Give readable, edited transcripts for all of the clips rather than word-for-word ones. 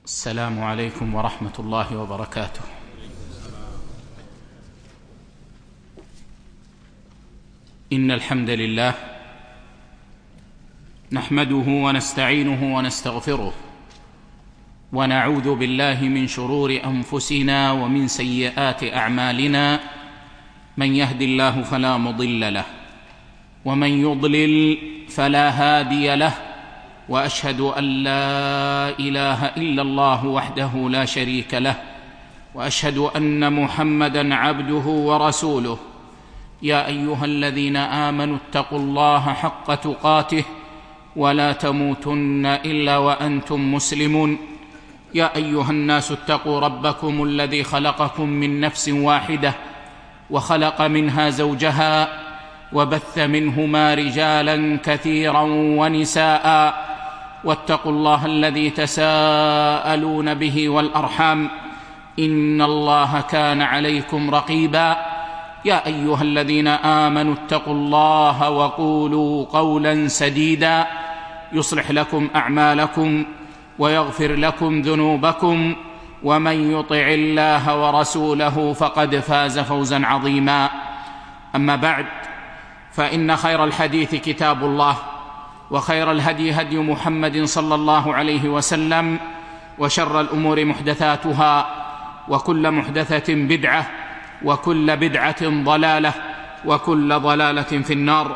السلام عليكم ورحمة الله وبركاته. إن الحمد لله نحمده ونستعينه ونستغفره، ونعوذ بالله من شرور أنفسنا ومن سيئات أعمالنا. من يهد الله فلا مضل له، ومن يضلل فلا هادي له، وأشهد أن لا إله إلا الله وحده لا شريك له، وأشهد أن محمدًا عبده ورسوله. يا أيها الذين آمنوا اتقوا الله حق تقاته ولا تموتن إلا وأنتم مسلمون. يا أيها الناس اتقوا ربكم الذي خلقكم من نفس واحدة، وخلق منها زوجها، وبث منهما رجالا كثيرا ونساء، واتقوا الله الذي تساءلون به والأرحام، إن الله كان عليكم رقيبا. يا أيها الذين آمنوا اتقوا الله وقولوا قولا سديدا يصلح لكم أعمالكم ويغفر لكم ذنوبكم، ومن يطع الله ورسوله فقد فاز فوزا عظيما. أما بعد، فإن خير الحديث كتاب الله، وخير الهدي هدي محمد صلى الله عليه وسلم، وشر الأمور محدثاتها، وكل محدثة بدعة، وكل بدعة ضلالة، وكل ضلالة في النار.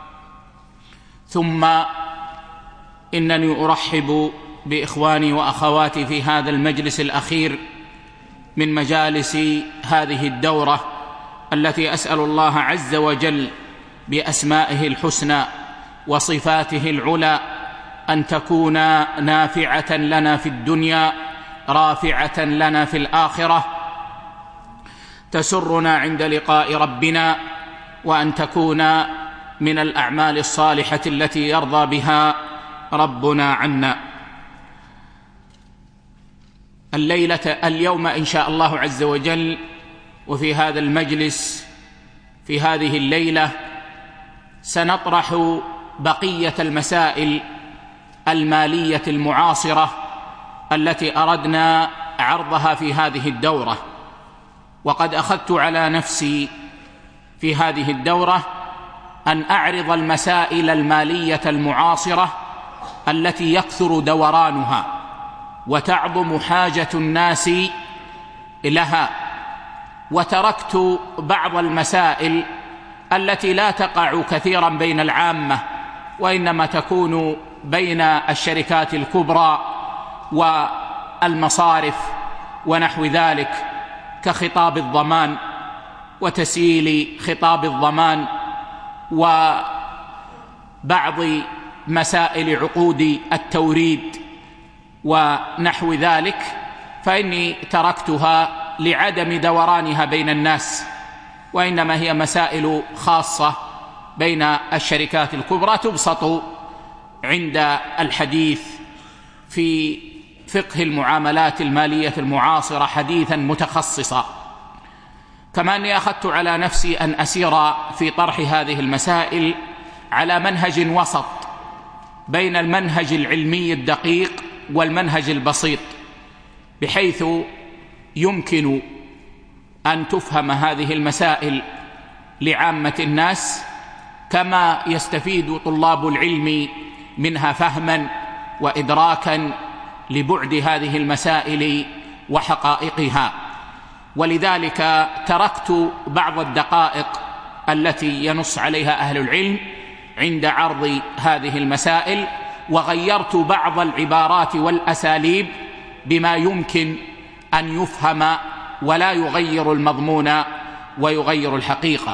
ثم إنني أرحب بإخواني وأخواتي في هذا المجلس الأخير من مجالس هذه الدورة، التي أسأل الله عز وجل بأسمائه الحسنى وصفاته العلى أن تكون نافعة لنا في الدنيا، رافعة لنا في الآخرة، تسرنا عند لقاء ربنا، وأن تكون من الأعمال الصالحة التي يرضى بها ربنا عنا. اليوم إن شاء الله عز وجل، وفي هذا المجلس في هذه الليلة، سنطرح بقية المسائل المالية المعاصرة التي أردنا عرضها في هذه الدورة. وقد أخذت على نفسي في هذه الدورة أن أعرض المسائل المالية المعاصرة التي يكثر دورانها وتعظم حاجة الناس لها، وتركت بعض المسائل التي لا تقع كثيرا بين العامة، وإنما تكون بين الشركات الكبرى والمصارف ونحو ذلك، كخطاب الضمان وتسييل خطاب الضمان، وبعض مسائل عقود التوريد ونحو ذلك، فإني تركتها لعدم دورانها بين الناس، وإنما هي مسائل خاصة بين الشركات الكبرى تبسط عند الحديث في فقه المعاملات المالية المعاصرة حديثا متخصصا. كما أني أخذت على نفسي أن أسير في طرح هذه المسائل على منهج وسط بين المنهج العلمي الدقيق والمنهج البسيط، بحيث يمكن أن تفهم هذه المسائل لعامة الناس، كما يستفيد طلاب العلم منها فهما وإدراكا لبعد هذه المسائل وحقائقها. ولذلك تركت بعض الدقائق التي ينص عليها أهل العلم عند عرض هذه المسائل، وغيرت بعض العبارات والأساليب بما يمكن أن يفهم ولا يغير المضمون ويغير الحقيقة.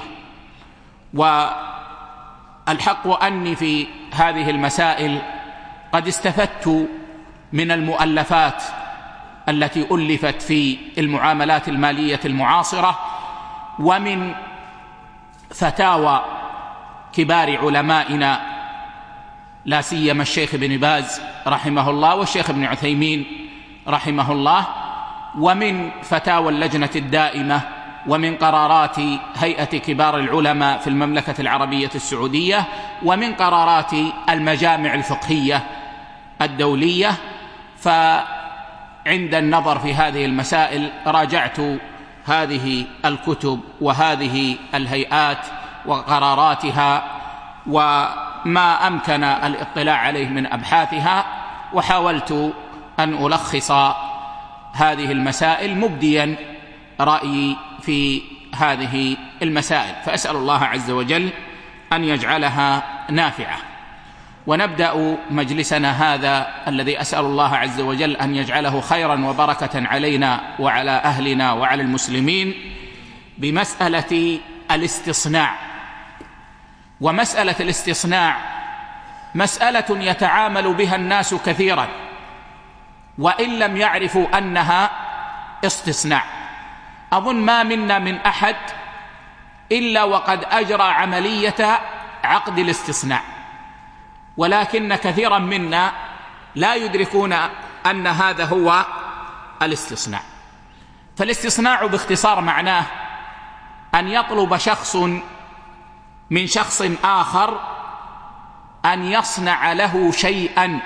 والحق أني في هذه المسائل قد استفدت من المؤلفات التي ألفت في المعاملات المالية المعاصرة، ومن فتاوى كبار علمائنا، لا سيما الشيخ ابن باز رحمه الله والشيخ ابن عثيمين رحمه الله، ومن فتاوى اللجنة الدائمة، ومن قرارات هيئة كبار العلماء في المملكة العربية السعودية، ومن قرارات المجامع الفقهية الدولية. عند النظر في هذه المسائل راجعت هذه الكتب وهذه الهيئات وقراراتها وما أمكن الاطلاع عليه من أبحاثها، وحاولت أن ألخص هذه المسائل مبديا رأيي في هذه المسائل، فأسأل الله عز وجل أن يجعلها نافعة. ونبدأ مجلسنا هذا الذي أسأل الله عز وجل أن يجعله خيرا وبركة علينا وعلى أهلنا وعلى المسلمين بمسألة الاستصناع. ومسألة الاستصناع مسألة يتعامل بها الناس كثيرا وإن لم يعرفوا أنها استصناع. أظن ما منا من أحد إلا وقد أجرى عملية عقد الاستصناع، ولكن كثيرا منا لا يدركون أن هذا هو الاستصناع. فالاستصناع باختصار معناه أن يطلب شخص من شخص آخر أن يصنع له شيئا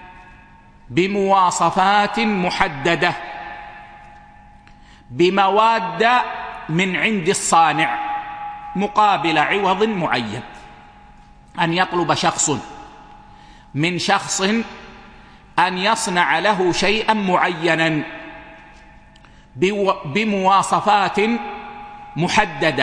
بمواصفات محددة بمواد من عند الصانع مقابل عوض معين. أن يطلب شخص من شخص أن يصنع له شيئا معينا بمواصفات محددة،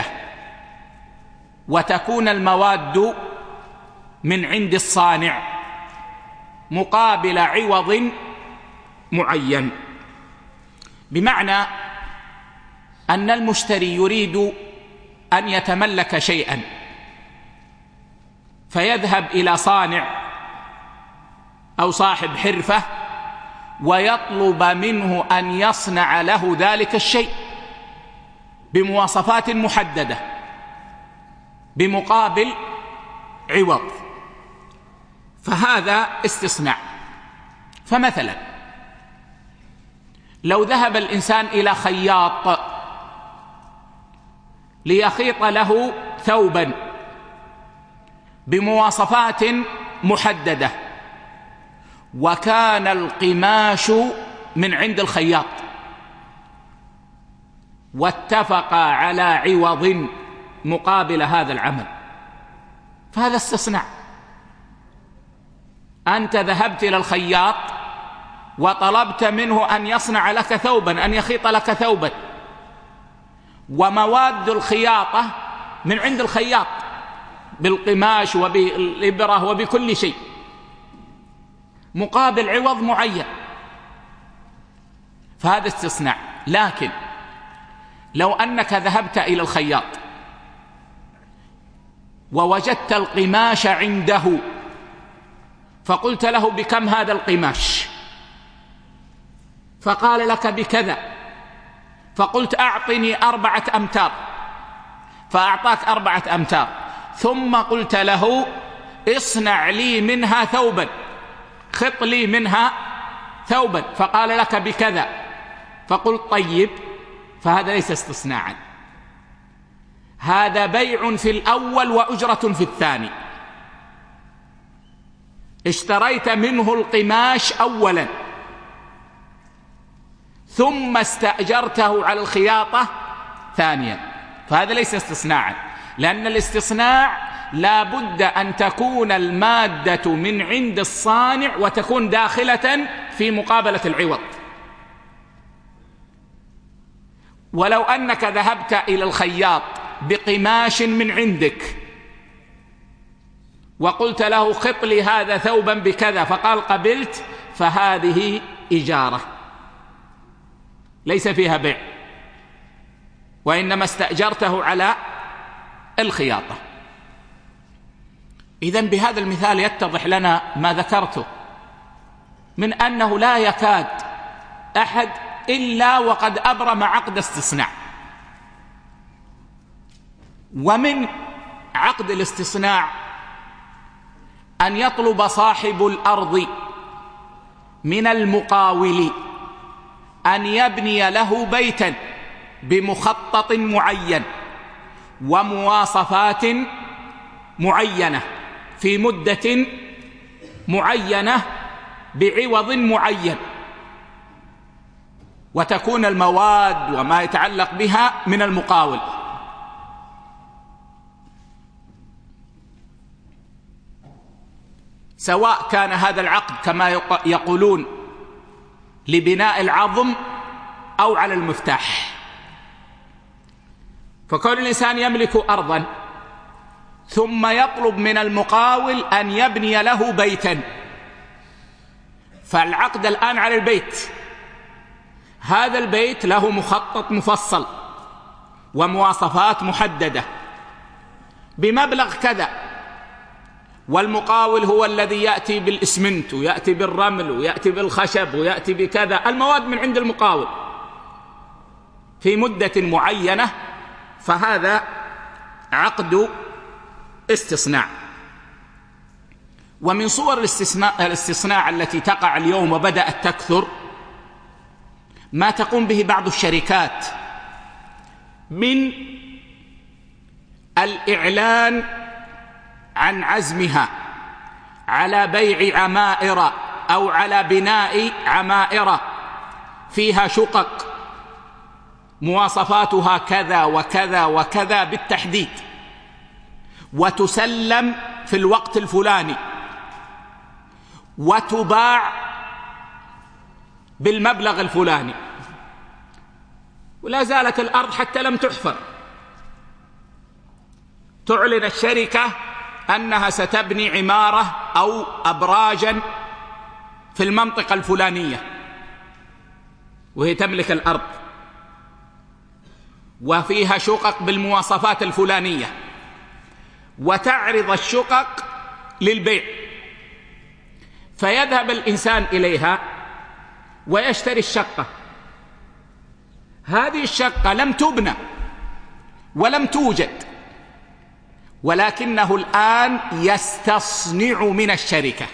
وتكون المواد من عند الصانع مقابل عوض معين. بمعنى أن المشتري يريد أن يتملك شيئا فيذهب إلى صانع أو صاحب حرفة ويطلب منه أن يصنع له ذلك الشيء بمواصفات محددة بمقابل عوض، فهذا استصناع. فمثلا لو ذهب الإنسان إلى خياط ليخيط له ثوبا بمواصفات محددة وكان القماش من عند الخياط واتفقا على عوض مقابل هذا العمل، فهذا استصناع. أنت ذهبت إلى الخياط وطلبت منه أن يصنع لك ثوبا، أن يخيط لك ثوبا، ومواد الخياطة من عند الخياط بالقماش وبالإبرة وبكل شيء مقابل عوض معين، فهذا استصناع. لكن لو أنك ذهبت إلى الخياط ووجدت القماش عنده فقلت له بكم هذا القماش؟ فقال لك بكذا، فقلت أعطني 4 أمتار، فأعطاك 4 أمتار، ثم قلت له اصنع لي منها ثوبا، خط لي منها ثوبا، فقال لك بكذا، فقلت طيب، فهذا ليس استصناعا، هذا بيع في الأول وأجرة في الثاني. اشتريت منه القماش أولا ثم استأجرته على الخياطة ثانيا، فهذا ليس استصناعا، لأن الاستصناع لا بد أن تكون المادة من عند الصانع وتكون داخلة في مقابلة العوض. ولو أنك ذهبت إلى الخياط بقماش من عندك وقلت له خط لي هذا ثوبا بكذا، فقال قبلت، فهذه إجارة ليس فيها بيع، وإنما استأجرته على الخياطة. إذن بهذا المثال يتضح لنا ما ذكرته من أنه لا يكاد أحد إلا وقد أبرم عقد استصناع. ومن عقد الاستصناع أن يطلب صاحب الأرض من المقاول أن يبني له بيتا بمخطط معين ومواصفات معينة في مدة معينة بعوض معين، وتكون المواد وما يتعلق بها من المقاول. سواء كان هذا العقد كما يقولون لبناء العظم أو على المفتاح. فكون الإنسان يملك أرضا ثم يطلب من المقاول أن يبني له بيتا، فالعقد الآن على البيت. هذا البيت له مخطط مفصل ومواصفات محددة بمبلغ كذا، والمقاول هو الذي يأتي بالإسمنت ويأتي بالرمل ويأتي بالخشب ويأتي بكذا، المواد من عند المقاول في مدة معينة، فهذا عقد استصناع. ومن صور الاستصناع التي تقع اليوم وبدأت تكثر ما تقوم به بعض الشركات من الإعلان عن عزمها على بيع عمائر أو على بناء عمائر فيها شقق مواصفاتها كذا وكذا وكذا بالتحديد، وتسلم في الوقت الفلاني وتباع بالمبلغ الفلاني، ولا زالت الأرض حتى لم تحفر. تعلن الشركة أنها ستبني عمارة أو أبراجا في المنطقة الفلانية، وهي تملك الأرض وفيها شقق بالمواصفات الفلانية، وتعرض الشقق للبيع، فيذهب الإنسان إليها ويشتري الشقة. هذه الشقة لم تبنى ولم توجد، ولكنه الآن يستصنع من الشركة،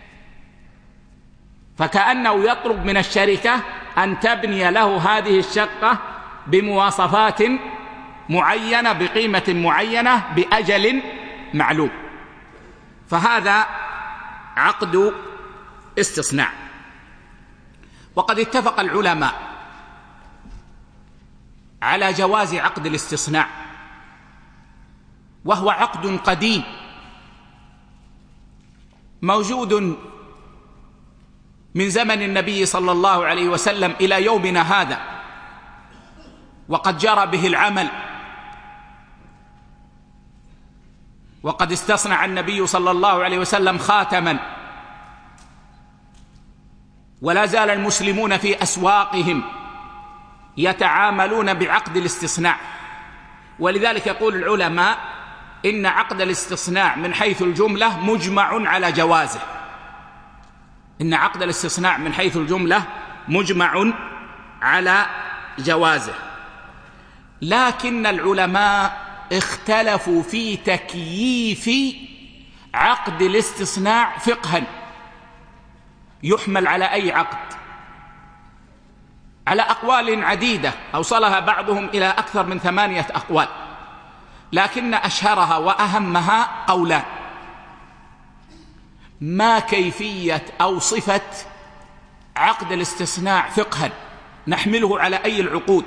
فكأنه يطلب من الشركة أن تبني له هذه الشقة بمواصفات معينة بقيمة معينة بأجل معلوم، فهذا عقد استصناع. وقد اتفق العلماء على جواز عقد الاستصناع، وهو عقد قديم موجود من زمن النبي صلى الله عليه وسلم إلى يومنا هذا، وقد جرى به العمل، وقد استصنع النبي صلى الله عليه وسلم خاتما، ولا زال المسلمون في أسواقهم يتعاملون بعقد الاستصناع. ولذلك يقول العلماء إن عقد الاستصناع من حيث الجملة مجمع على جوازه، إن عقد الاستصناع من حيث الجملة مجمع على جوازه. لكن العلماء اختلفوا في تكييف عقد الاستصناع فقها، يحمل على أي عقد، على أقوال عديدة أوصلها بعضهم إلى أكثر من 8 أقوال، لكن أشهرها وأهمها قولان: ما كيفية أو صفة عقد الاستصناع فقها نحمله على أي العقود؟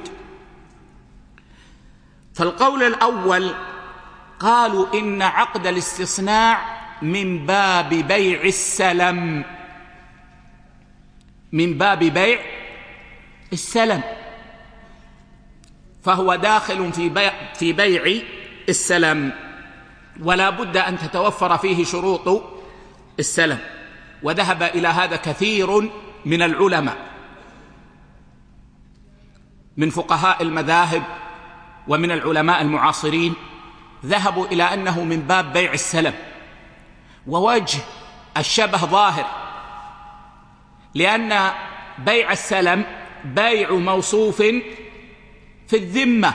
فالقول الأول قالوا إن عقد الاستصناع من باب بيع السلم، من باب بيع السلم، فهو داخل في بيع السلم، ولا بد أن تتوفر فيه شروط السلم. وذهب إلى هذا كثير من العلماء من فقهاء المذاهب ومن العلماء المعاصرين، ذهبوا إلى أنه من باب بيع السلم. ووجه الشبه ظاهر، لأن بيع السلم بيع موصوف في الذمة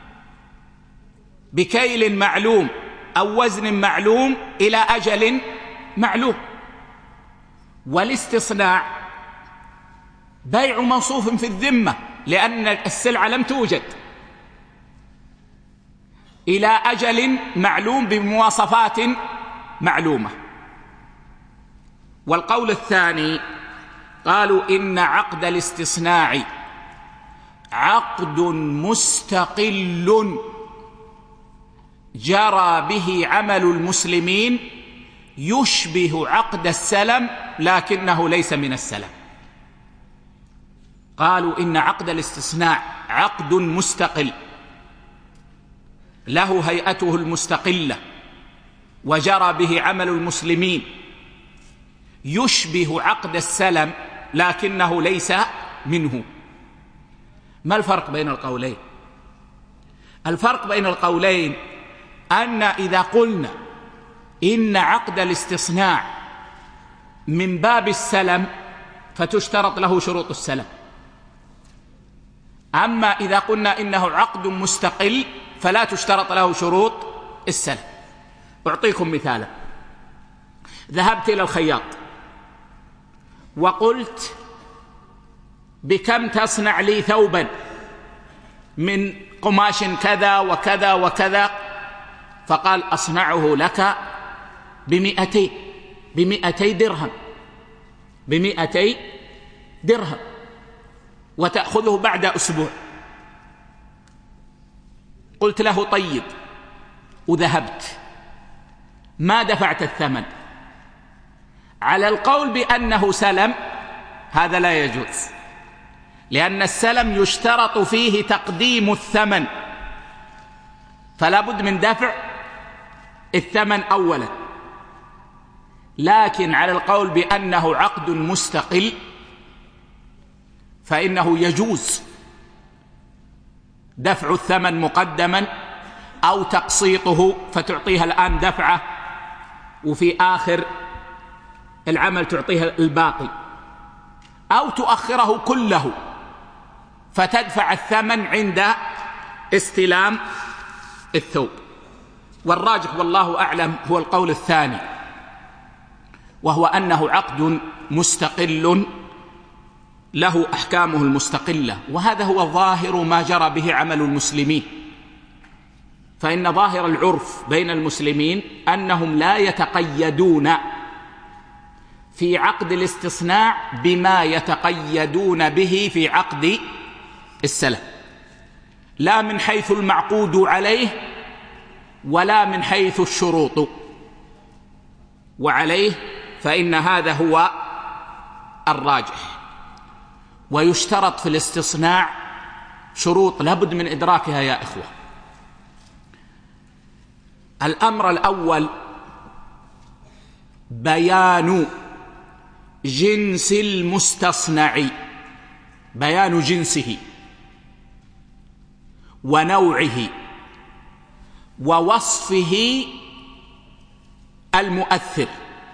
بكيل معلوم أو وزن معلوم إلى أجل معلوم، والاستصناع بيع موصوف في الذمة لأن السلعة لم توجد إلى أجل معلوم بمواصفات معلومة. والقول الثاني قالوا إن عقد الاستصناع عقد مستقل جرى به عمل المسلمين يشبه عقد السلم لكنه ليس من السلم. قالوا إن عقد الاستصناع عقد مستقل له هيئته المستقلة وجرى به عمل المسلمين يشبه عقد السلم لكنه ليس منه. ما الفرق بين القولين؟ الفرق بين القولين أن إذا قلنا إن عقد الاستصناع من باب السلم فتشترط له شروط السلم، أما إذا قلنا إنه عقد مستقل فلا تشترط له شروط السلم. أعطيكم مثالا. ذهبت إلى الخياط وقلت بكم تصنع لي ثوبا من قماش كذا وكذا وكذا؟ فقال أصنعه لك بمئتي درهم، ب200 درهم، وتأخذه بعد أسبوع. قلت له طيب، وذهبت ما دفعت الثمن. على القول بأنه سلم هذا لا يجوز، لأن السلم يشترط فيه تقديم الثمن، فلا بد من دفع الثمن أولا. لكن على القول بأنه عقد مستقل فإنه يجوز دفع الثمن مقدما أو تقسيطه فتعطيها الآن دفعة وفي آخر العمل تعطيها الباقي، أو تؤخره كله فتدفع الثمن عند استلام الثوب. والراجح والله أعلم هو القول الثاني، وهو أنه عقد مستقل له أحكامه المستقلة، وهذا هو ظاهر ما جرى به عمل المسلمين. فإن ظاهر العرف بين المسلمين أنهم لا يتقيدون في عقد الاستصناع بما يتقيدون به في عقد السلم، لا من حيث المعقود عليه ولا من حيث الشروط. وعليه فإن هذا هو الراجح. ويشترط في الاستصناع شروط لابد من إدراكها يا إخوة. الأمر الأول بيان جنس المستصنع، بيان جنسه ونوعه ووصفه المؤثر.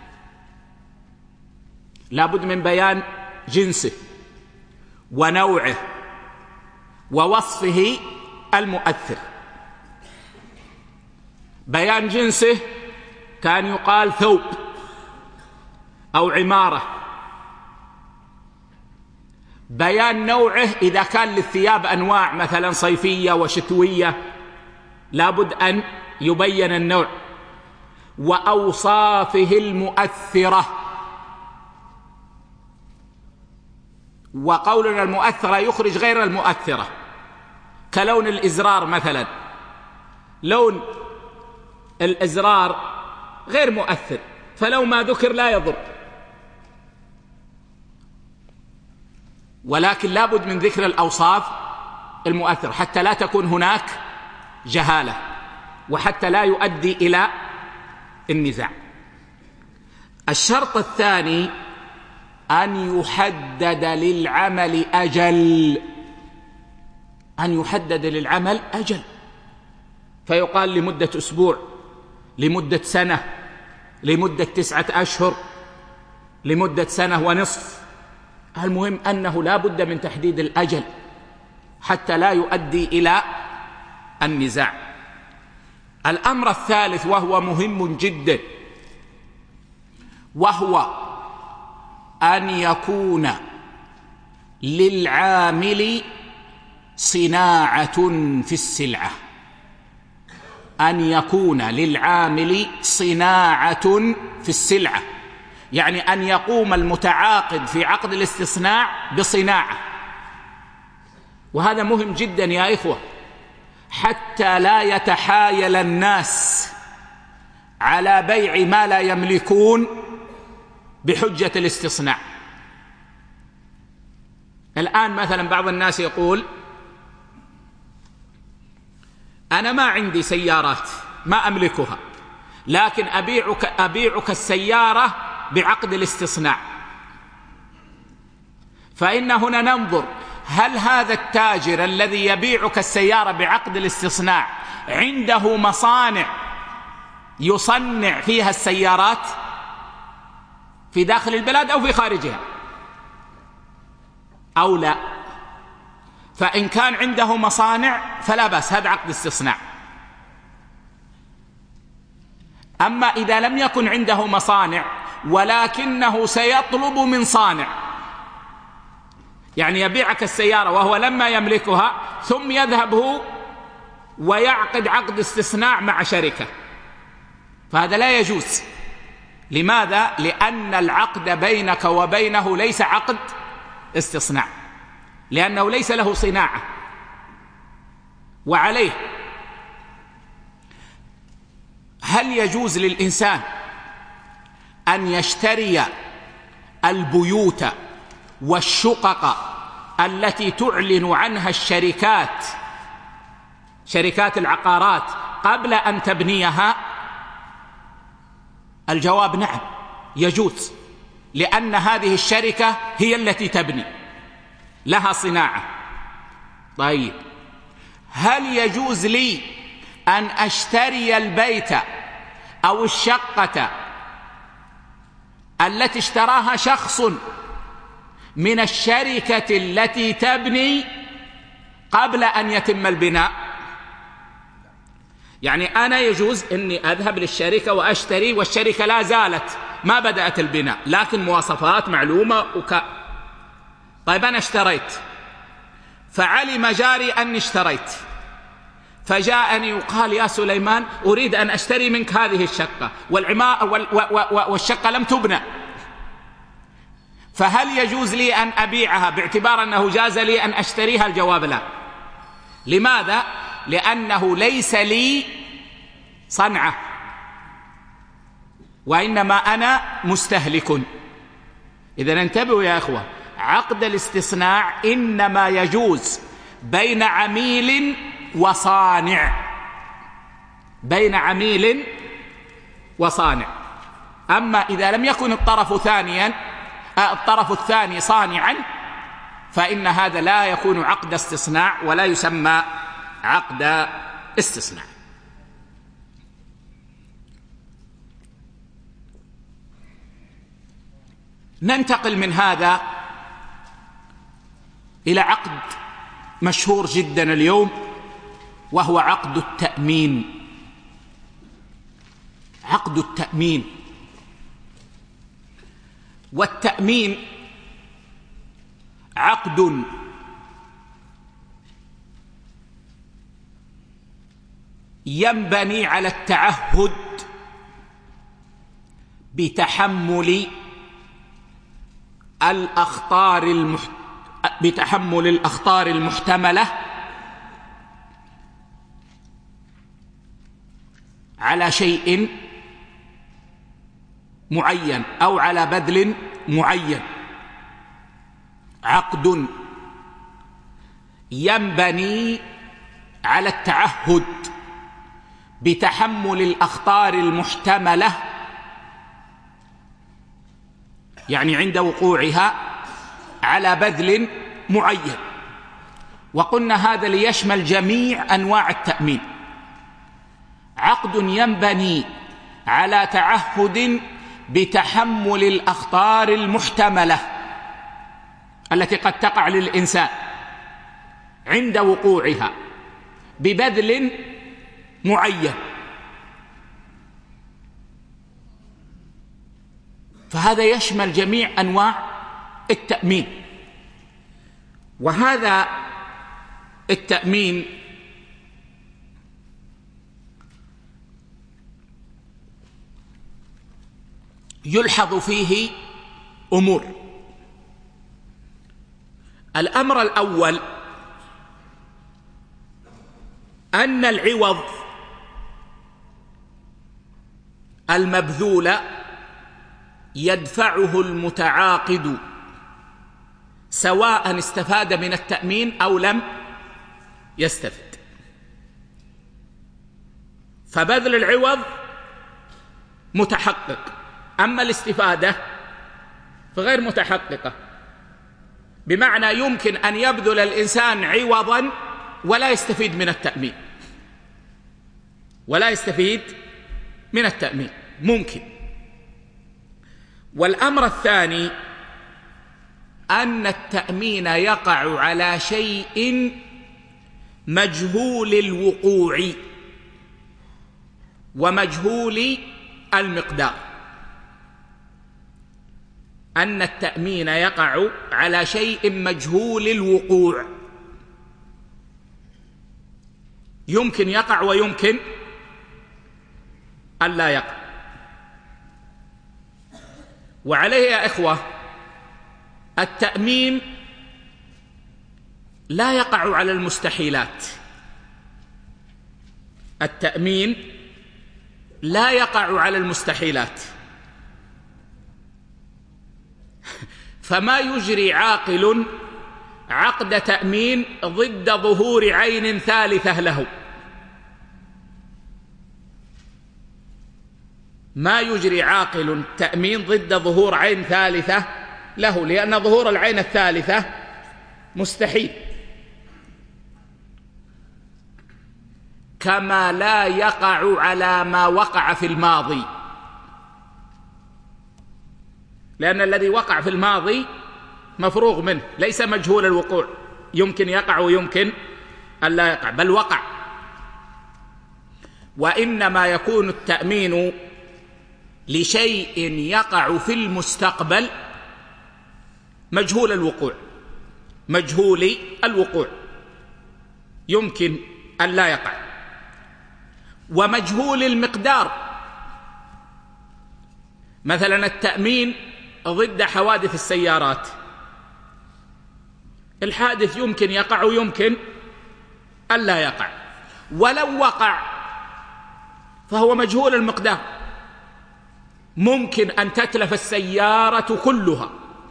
لابد من بيان جنسه ونوعه ووصفه المؤثر. بيان جنسه كان يقال ثوب أو عمارة. بيان نوعه إذا كان للثياب أنواع مثلا صيفية وشتوية لابد أن يبين النوع. وأوصافه المؤثرة، وقولنا المؤثرة يخرج غير المؤثرة، كلون الإزرار مثلا، لون الإزرار غير مؤثر فلو ما ذكر لا يضر، ولكن لابد من ذكر الأوصاف المؤثرة حتى لا تكون هناك جهالة وحتى لا يؤدي إلى النزاع. الشرط الثاني أن يحدد للعمل أجل، أن يحدد للعمل أجل، فيقال لمدة أسبوع، لمدة سنة، لمدة 9 أشهر، لمدة سنة ونصف. المهم أنه لا بد من تحديد الأجل حتى لا يؤدي إلى النزاع. الأمر الثالث وهو مهم جدا، وهو أن يكون للعامل صناعة في السلعة، أن يكون للعامل صناعة في السلعة، يعني أن يقوم المتعاقد في عقد الاستصناع بصناعة، وهذا مهم جدا يا إخوة، حتى لا يتحايل الناس على بيع ما لا يملكون بحجة الاستصناع. الآن مثلا بعض الناس يقول أنا ما عندي سيارات ما أملكها، لكن أبيعك السيارة بعقد الاستصناع. فإن هنا ننظر هل هذا التاجر الذي يبيعك السيارة بعقد الاستصناع عنده مصانع يصنع فيها السيارات في داخل البلاد أو في خارجها أو لا. فإن كان عنده مصانع فلا بأس، هذا عقد استصناع. أما إذا لم يكن عنده مصانع ولكنه سيطلب من صانع، يعني يبيعك السيارة وهو لما يملكها ثم يذهب هو ويعقد عقد استثناء مع شركة، فهذا لا يجوز. لماذا؟ لأن العقد بينك وبينه ليس عقد استصناع، لأنه ليس له صناعة. وعليه هل يجوز للإنسان أن يشتري البيوت والشقق التي تعلن عنها شركات العقارات قبل أن تبنيها؟ الجواب نعم يجوز، لأن هذه الشركة هي التي تبني، لها صناعة. طيب، هل يجوز لي أن أشتري البيت أو الشقة التي اشتراها شخص من الشركة التي تبني قبل أن يتم البناء؟ يعني أنا يجوز أني أذهب للشركة وأشتري والشركة لا زالت ما بدأت البناء، لكن مواصفات معلومة طيب أنا اشتريت، فعلم جاري أني اشتريت، فجاءني وقال يا سليمان أريد أن أشتري منك هذه الشقة والشقة لم تبنى، فهل يجوز لي أن أبيعها باعتبار أنه جاز لي أن أشتريها؟ الجواب لا. لماذا؟ لأنه ليس لي صنعة، وإنما أنا مستهلك. إذن انتبهوا يا إخوة، عقد الاستصناع إنما يجوز بين عميل وصانع، بين عميل وصانع. أما إذا لم يكن الطرف الثاني صانعا فإن هذا لا يكون عقد استصناع ولا يسمى عقد استصناع. ننتقل من هذا إلى عقد مشهور جدا اليوم، وهو عقد التأمين. عقد التأمين، والتأمين عقد ينبني على التعهد بتحمل الأخطار المحتملة على شيء معين أو على بذل معين. عقد ينبني على التعهد بتحمل الأخطار المحتملة، يعني عند وقوعها، على بذل معين. وقلنا هذا ليشمل جميع أنواع التأمين. عقد ينبني على تعهد بتحمل الأخطار المحتملة التي قد تقع للإنسان عند وقوعها ببذل معين، فهذا يشمل جميع أنواع التأمين. وهذا التأمين يلحظ فيه أمور. الأمر الأول أن العوض المبذول يدفعه المتعاقد سواء استفاد من التأمين أو لم يستفد. فبذل العوض متحقق، أما الاستفادة فغير متحققة، بمعنى يمكن أن يبذل الإنسان عوضا ولا يستفيد من التأمين، ولا يستفيد من التأمين، ممكن. والأمر الثاني أن التأمين يقع على شيء مجهول الوقوع ومجهول المقدار. أن التأمين يقع على شيء مجهول الوقوع، يمكن يقع ويمكن ألا يقع. وعليه يا إخوة التأمين لا يقع على المستحيلات، التأمين لا يقع على المستحيلات. فما يجري عاقل عقد تأمين ضد ظهور عين ثالثة له، ما يجري عاقل تأمين ضد ظهور عين ثالثة له، لأن ظهور العين الثالثة مستحيل. كما لا يقع على ما وقع في الماضي، لأن الذي وقع في الماضي مفروغ منه، ليس مجهول الوقوع، يمكن يقع ويمكن أن لا يقع، بل وقع. وإنما يكون التأمين لشيء يقع في المستقبل مجهول الوقوع، مجهول الوقوع يمكن أن لا يقع، ومجهول المقدار. مثلا التأمين ضد حوادث السيارات، الحادث يمكن يقع ويمكن أن لا يقع، ولو وقع فهو مجهول المقدار، ممكن أن تتلف السيارة كلها،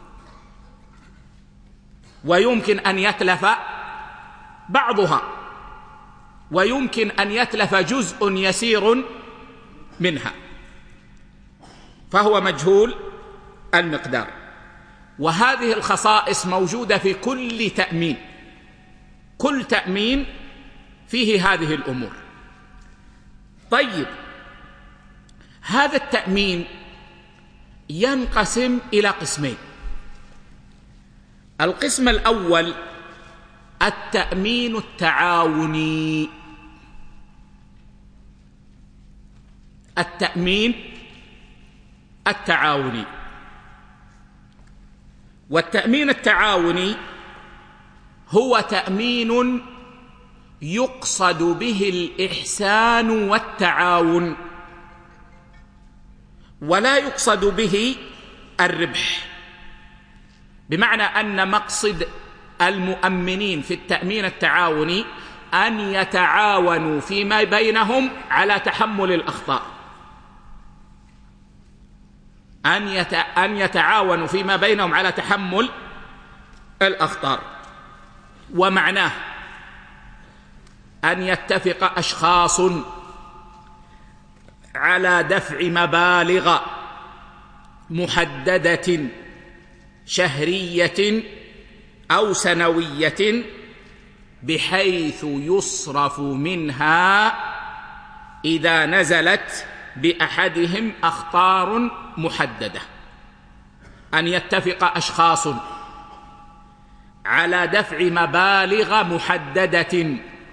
ويمكن أن يتلف بعضها، ويمكن أن يتلف جزء يسير منها، فهو مجهول المقدار. وهذه الخصائص موجودة في كل تأمين، كل تأمين فيه هذه الأمور. طيب، هذا التأمين ينقسم إلى قسمين. القسم الأول التأمين التعاوني، التأمين التعاوني. والتأمين التعاوني هو تأمين يقصد به الإحسان والتعاون، ولا يقصد به الربح، بمعنى أن مقصد المؤمنين في التأمين التعاوني أن يتعاونوا فيما بينهم على تحمل الأخطاء، أن يتعاونوا فيما بينهم على تحمل الأخطار. ومعناه أن يتفق أشخاص على دفع مبالغ محددة شهرية أو سنوية، بحيث يصرف منها إذا نزلت بأحدهم أخطار محددة. أن يتفق أشخاص على دفع مبالغ محددة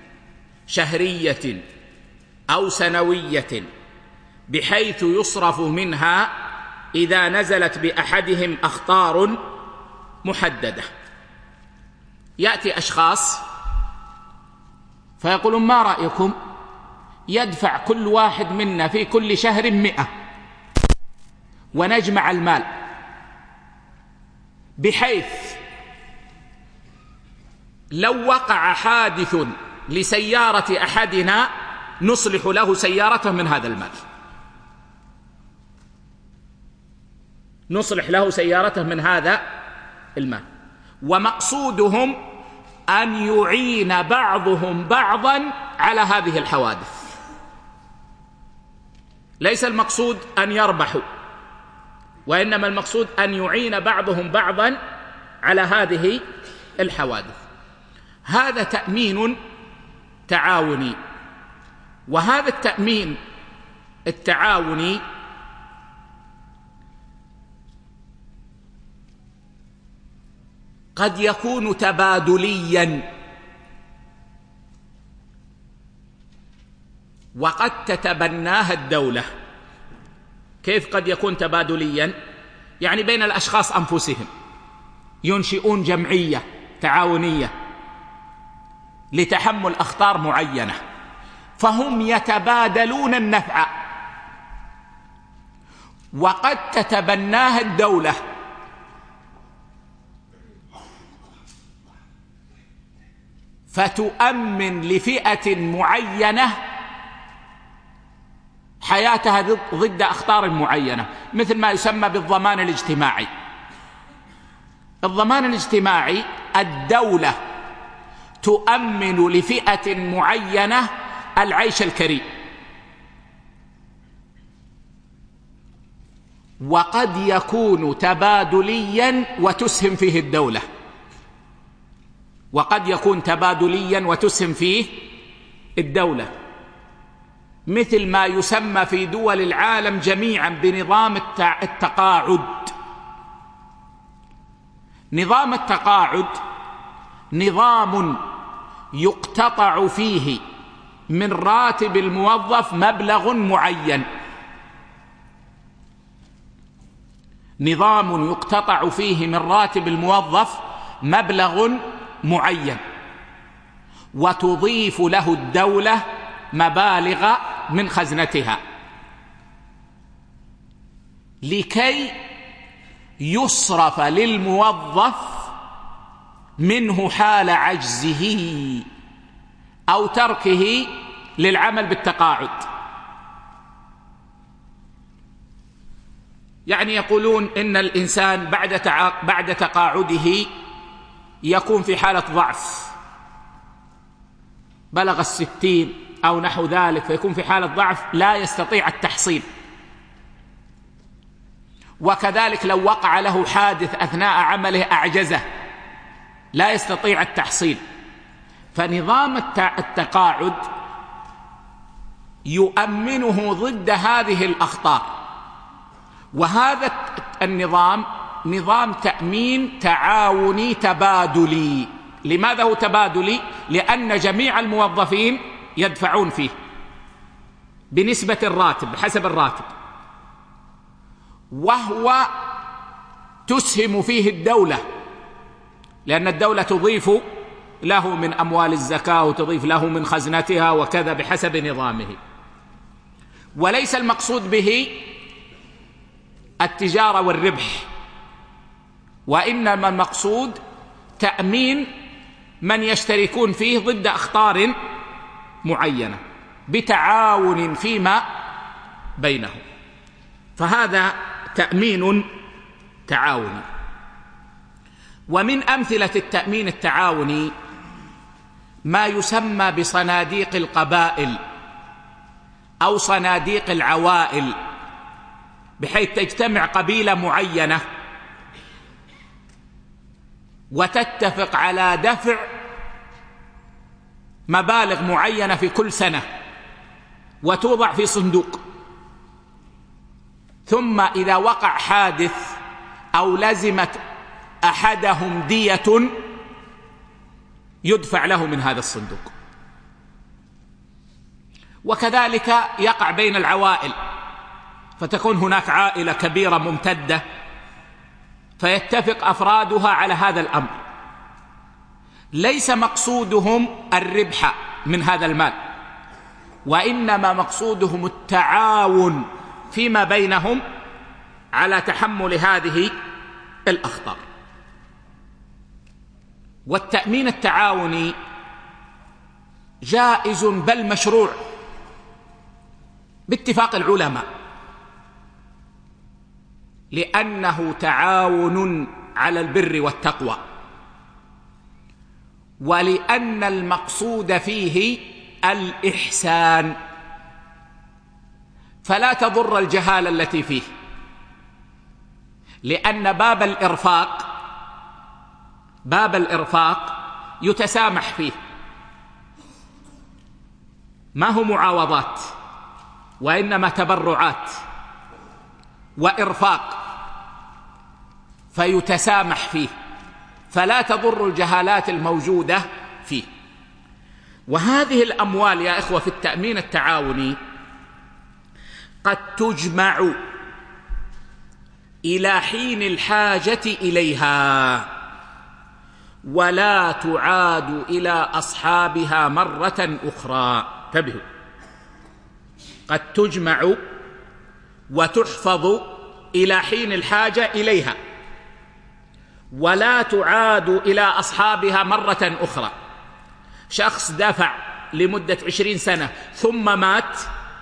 شهرية أو سنوية، بحيث يصرف منها إذا نزلت بأحدهم أخطار محددة. يأتي أشخاص فيقولون: ما رأيكم يدفع كل واحد منا في كل شهر 100، ونجمع المال بحيث لو وقع حادث لسيارة أحدنا نصلح له سيارته من هذا المال، نصلح له سيارته من هذا المال. ومقصودهم أن يعين بعضهم بعضا على هذه الحوادث، ليس المقصود أن يربحوا، وإنما المقصود أن يعين بعضهم بعضا على هذه الحوادث. هذا تأمين تعاوني. وهذا التأمين التعاوني قد يكون تبادليا، وقد تتبناه الدولة. كيف قد يكون تبادليا؟ يعني بين الأشخاص أنفسهم ينشئون جمعية تعاونية لتحمل أخطار معينة، فهم يتبادلون النفع. وقد تتبناها الدولة، فتؤمن لفئة معينة حياتها ضد أخطار معينة، مثل ما يسمى بالضمان الاجتماعي. الضمان الاجتماعي الدولة تؤمن لفئة معينة العيش الكريم، وقد يكون تبادليا وتسهم فيه الدولة، وقد يكون تبادليا وتسهم فيه الدولة، مثل ما يسمى في دول العالم جميعا بنظام التقاعد. نظام التقاعد نظام يقتطع فيه من راتب الموظف مبلغ معين، نظام يقتطع فيه من راتب الموظف مبلغ معين، وتضيف له الدولة مبالغ من خزنتها لكي يصرف للموظف منه حال عجزه أو تركه للعمل بالتقاعد. يعني يقولون إن الإنسان بعد تقاعده يكون في حالة ضعف، بلغ 60 أو نحو ذلك، فيكون في حالة ضعف لا يستطيع التحصيل. وكذلك لو وقع له حادث أثناء عمله أعجزه، لا يستطيع التحصيل. فنظام التقاعد يؤمنه ضد هذه الأخطار. وهذا النظام نظام تأمين تعاوني تبادلي. لماذا هو تبادلي؟ لأن جميع الموظفين يدفعون فيه بنسبة الراتب بحسب الراتب، وهو تسهم فيه الدولة، لأن الدولة تضيف له من أموال الزكاة وتضيف له من خزنتها وكذا بحسب نظامه. وليس المقصود به التجارة والربح، وإنما المقصود تأمين من يشتركون فيه ضد أخطار معينة بتعاون فيما بينهم. فهذا تأمين تعاوني. ومن أمثلة التأمين التعاوني ما يسمى بصناديق القبائل أو صناديق العوائل، بحيث تجتمع قبيلة معينة وتتفق على دفع مبالغ معينة في كل سنة وتوضع في صندوق، ثم إذا وقع حادث أو لزمت أحدهم دية يدفع له من هذا الصندوق. وكذلك يقع بين العوائل، فتكون هناك عائلة كبيرة ممتدة فيتفق أفرادها على هذا الأمر، ليس مقصودهم الربح من هذا المال، وإنما مقصودهم التعاون فيما بينهم على تحمل هذه الأخطار. والتأمين التعاوني جائز بل مشروع باتفاق العلماء، لأنه تعاون على البر والتقوى، ولأن المقصود فيه الإحسان، فلا تضر الجهالة التي فيه، لأن باب الإرفاق يتسامح فيه، ما هو معاوضات وإنما تبرعات وإرفاق، فيتسامح فيه، فلا تضر الجهالات الموجودة فيه. وهذه الأموال يا إخوة في التأمين التعاوني قد تجمع إلى حين الحاجة إليها، ولا تعاد إلى أصحابها مرة أخرى. انتبهوا، قد تجمع وتحفظ إلى حين الحاجة إليها، ولا تعاد إلى أصحابها مرة أخرى. شخص دفع لمدة 20 سنة ثم مات،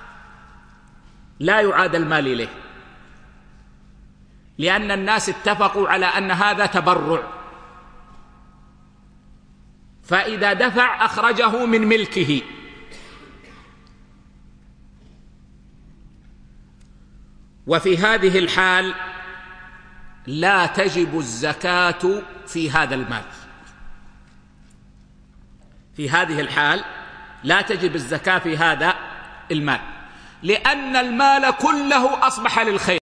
لا يعاد المال إليه، لأن الناس اتفقوا على أن هذا تبرع، فإذا دفع أخرجه من ملكه. وفي هذه الحال لا تجب الزكاة في هذا المال، في هذه الحال لا تجب الزكاة في هذا المال، لأن المال كله أصبح للخير،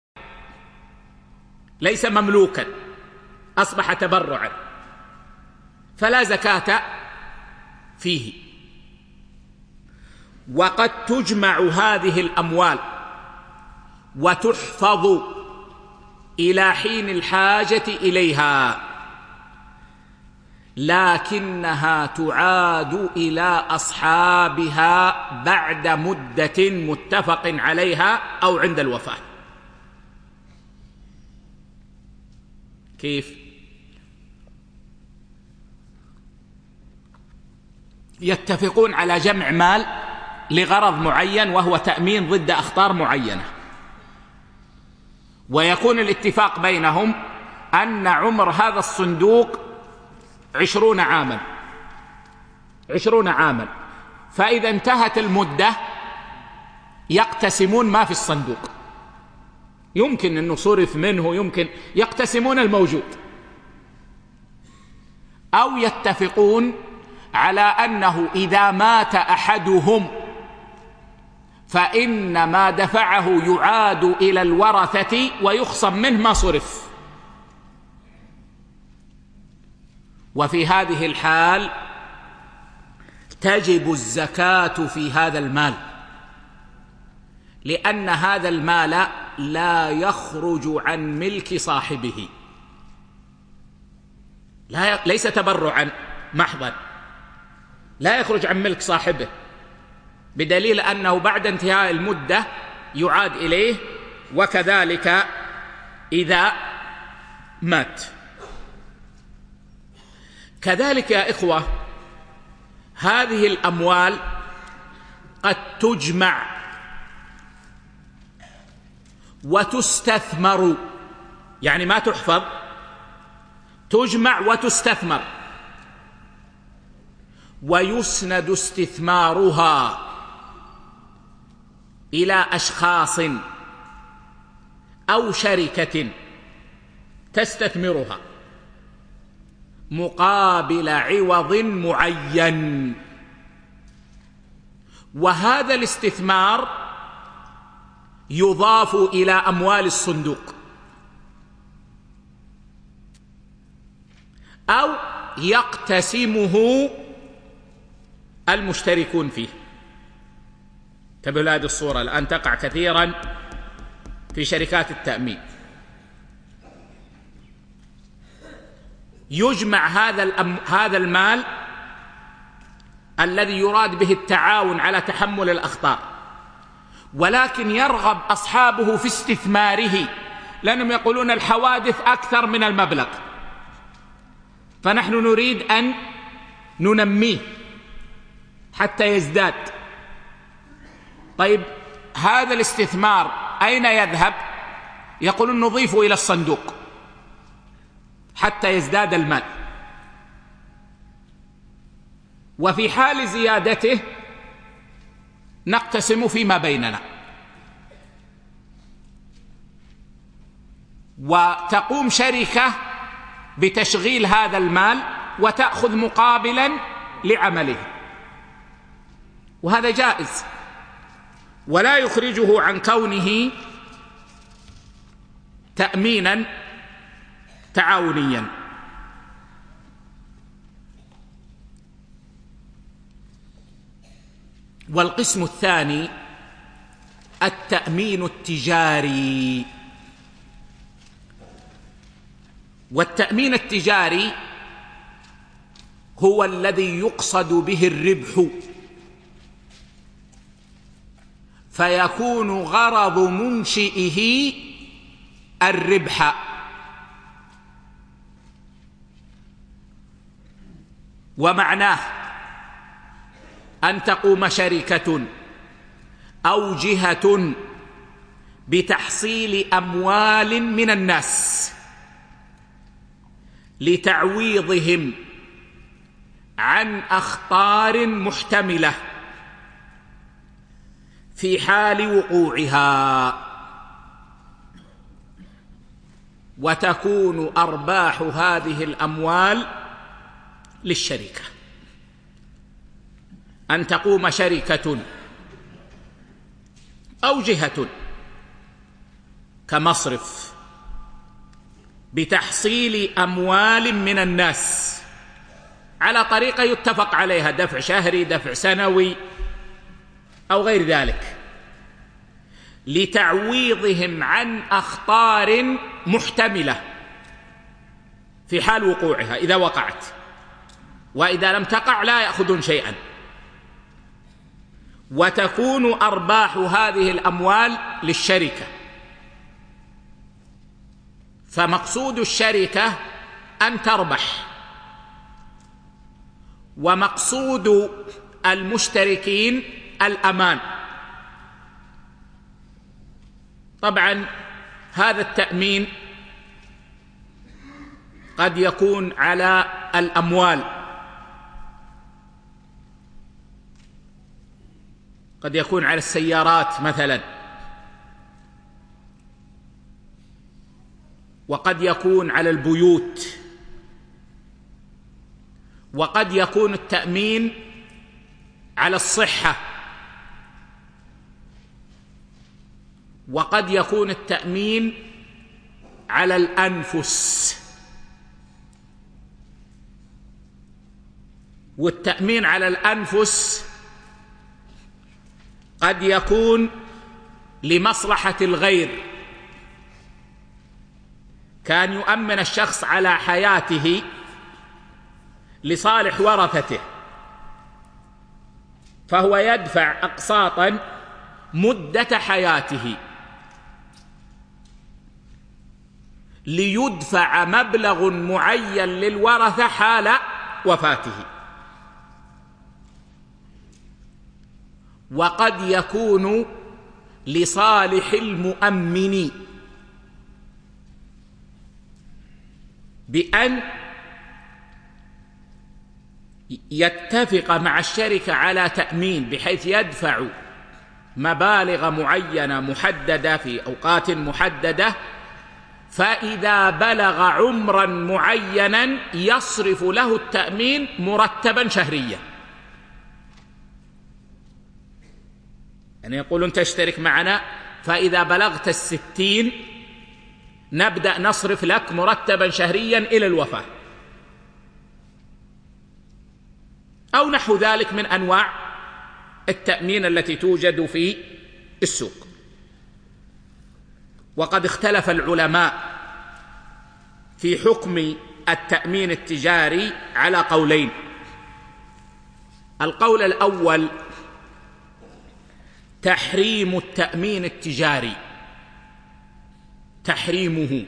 ليس مملوكا، أصبح تبرعا، فلا زكاة فيه. وقد تجمع هذه الأموال وتحفظ إلى حين الحاجة إليها، لكنها تعاد إلى أصحابها بعد مدة متفق عليها أو عند الوفاة. كيف؟ يتفقون على جمع مال لغرض معين وهو تأمين ضد أخطار معينة، ويكون الاتفاق بينهم أن عمر هذا الصندوق 20 عاما، فإذا انتهت المدة يقتسمون ما في الصندوق، يمكن أنه صرف منه، يمكن يقتسمون الموجود، أو يتفقون على أنه إذا مات أحدهم فإن ما دفعه يعاد إلى الورثة ويخصم منه ما صرف. وفي هذه الحال تجب الزكاة في هذا المال، لأن هذا المال لا يخرج عن ملك صاحبه، ليس تبرعا محضا، لا يخرج عن ملك صاحبه، بدليل أنه بعد انتهاء المدة يعاد إليه، وكذلك إذا مات. كذلك يا إخوة هذه الأموال قد تجمع وتستثمر، يعني ما تحفظ، تجمع وتستثمر، ويسند استثمارها إلى أشخاص أو شركة تستثمرها مقابل عوض معين، وهذا الاستثمار يضاف إلى أموال الصندوق أو يقتسمه المشتركون فيه. انتبهوا لهذه الصورة الآن تقع كثيرا في شركات التأمين. يجمع هذا المال الذي يراد به التعاون على تحمل الأخطار، ولكن يرغب أصحابه في استثماره، لأنهم يقولون الحوادث أكثر من المبلغ، فنحن نريد أن ننميه حتى يزداد. طيب هذا الاستثمار أين يذهب؟ يقولون نضيفه إلى الصندوق حتى يزداد المال، وفي حال زيادته نقتسم فيما بيننا، وتقوم شركة بتشغيل هذا المال وتأخذ مقابلا لعمله، وهذا جائز ولا يخرجه عن كونه تأمينا تعاونيا. والقسم الثاني التأمين التجاري. والتأمين التجاري هو الذي يقصد به الربح، فيكون غرض منشئه الربح، ومعناه أن تقوم شركة أو جهة بتحصيل أموال من الناس لتعويضهم عن أخطار محتملة في حال وقوعها، وتكون أرباح هذه الأموال للشركة. أن تقوم شركة أو جهة كمصرف بتحصيل أموال من الناس على طريقة يتفق عليها، دفع شهري، دفع سنوي، أو غير ذلك، لتعويضهم عن أخطار محتملة في حال وقوعها إذا وقعت، وإذا لم تقع لا يأخذون شيئا. وتكون أرباح هذه الأموال للشركة، فمقصود الشركة أن تربح، ومقصود المشتركين الأمان. طبعا هذا التأمين قد يكون على الأموال، قد يكون على السيارات مثلا، وقد يكون على البيوت، وقد يكون التأمين على الصحة، وقد يكون التأمين على الأنفس. والتأمين على الأنفس قد يكون لمصلحة الغير، كان يؤمن الشخص على حياته لصالح ورثته، فهو يدفع أقساطا مدة حياته ليدفع مبلغ معين للورثة حال وفاته. وقد يكون لصالح المؤمن بأن يتفق مع الشركة على تأمين، بحيث يدفع مبالغ معينة محددة في أوقات محددة، فإذا بلغ عمرا معينا يصرف له التأمين مرتبا شهريا. يعني يقولون تشترك معنا، فإذا بلغت 60 نبدأ نصرف لك مرتبا شهريا إلى الوفاة، أو نحو ذلك من أنواع التأمين التي توجد في السوق. وقد اختلف العلماء في حكم التأمين التجاري على قولين. القول الأول تحريم التأمين التجاري، تحريمه،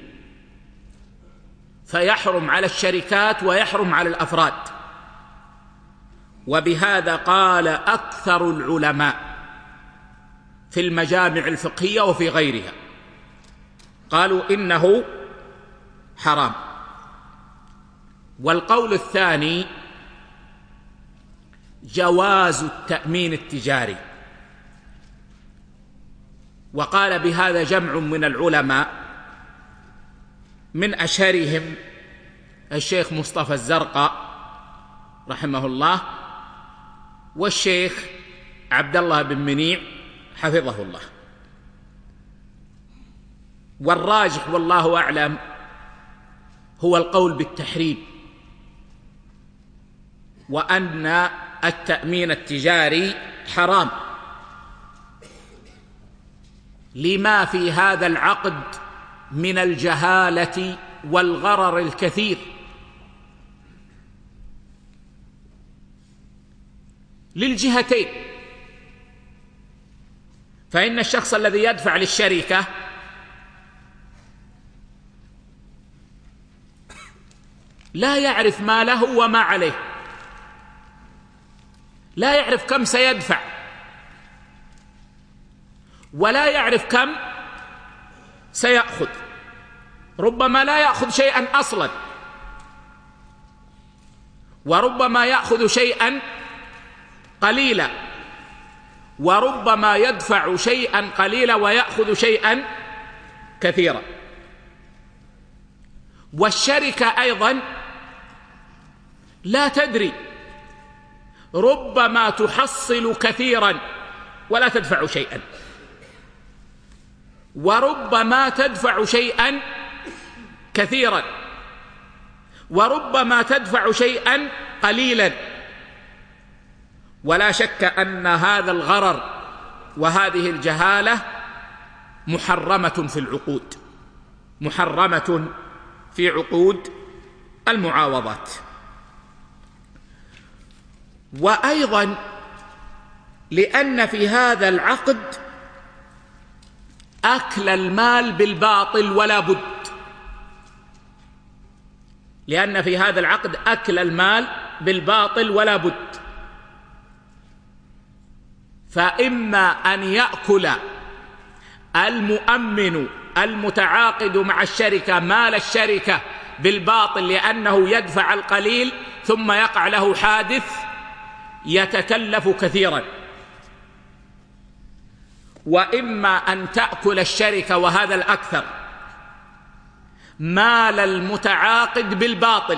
فيحرم على الشركات ويحرم على الأفراد. وبهذا قال أكثر العلماء في المجامع الفقهية وفي غيرها، قالوا إنه حرام. والقول الثاني جواز التأمين التجاري، وقال بهذا جمع من العلماء، من أشهرهم الشيخ مصطفى الزرقاء رحمه الله، والشيخ عبد الله بن منيع حفظه الله. والراجح والله أعلم هو القول بالتحريم، وأن التأمين التجاري حرام لما في هذا العقد من الجهالة والغرر الكثير. للجهتين، فإن الشخص الذي يدفع للشركة لا يعرف ما له وما عليه، لا يعرف كم سيدفع، ولا يعرف كم سيأخذ، ربما لا يأخذ شيئا أصلا، وربما يأخذ شيئا قليلا، وربما يدفع شيئا قليلا ويأخذ شيئا كثيرا. والشركة أيضا لا تدري، ربما تحصل كثيرا ولا تدفع شيئا، وربما تدفع شيئا كثيرا، وربما تدفع شيئا قليلا. ولا شك أن هذا الغرر وهذه الجهالة محرمة في العقود، محرمة في عقود المعاوضات. وأيضا لأن في هذا العقد أكل المال بالباطل ولا بد، لأن في هذا العقد أكل المال بالباطل ولا بد. فإما أن يأكل المؤمن المتعاقد مع الشركة مال الشركة بالباطل لأنه يدفع القليل ثم يقع له حادث يتكلف كثيرا، وإما أن تأكل الشركة، وهذا الأكثر، مال المتعاقد بالباطل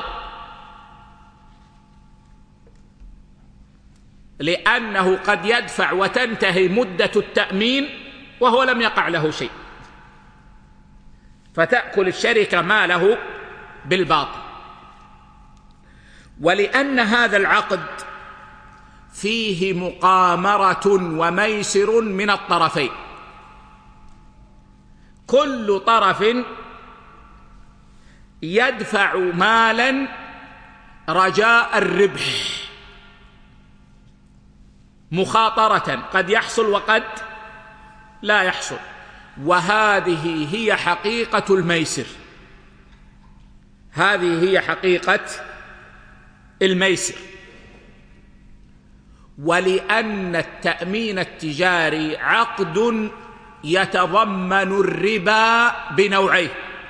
لأنه قد يدفع وتنتهي مدة التأمين وهو لم يقع له شيء، فتأكل الشركة ماله بالباطل. ولأن هذا العقد فيه مقامرة وميسر من الطرفين، كل طرف يدفع مالا رجاء الربح، مخاطرة قد يحصل وقد لا يحصل. وهذه هي حقيقة الميسر، هذه هي حقيقة الميسر. ولأن التأمين التجاري عقد يتضمن الربا بنوعيه،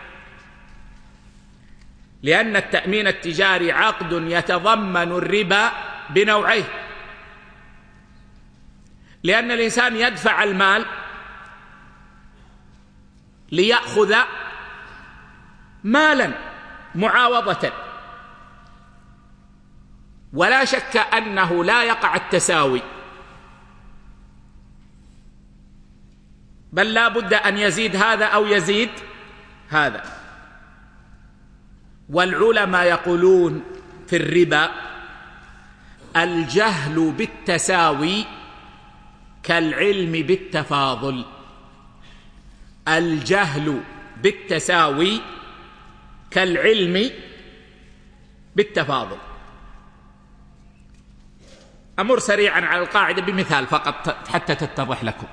لأن التأمين التجاري عقد يتضمن الربا بنوعيه، لأن الإنسان يدفع المال ليأخذ مالا معاوضة، ولا شك أنه لا يقع التساوي، بل لا بد أن يزيد هذا أو يزيد هذا. والعلماء يقولون في الربا: الجهل بالتساوي كالعلم بالتفاضل. الجهل بالتساوي كالعلم بالتفاضل. أمر سريعا على القاعدة بمثال فقط حتى تتضح لكم.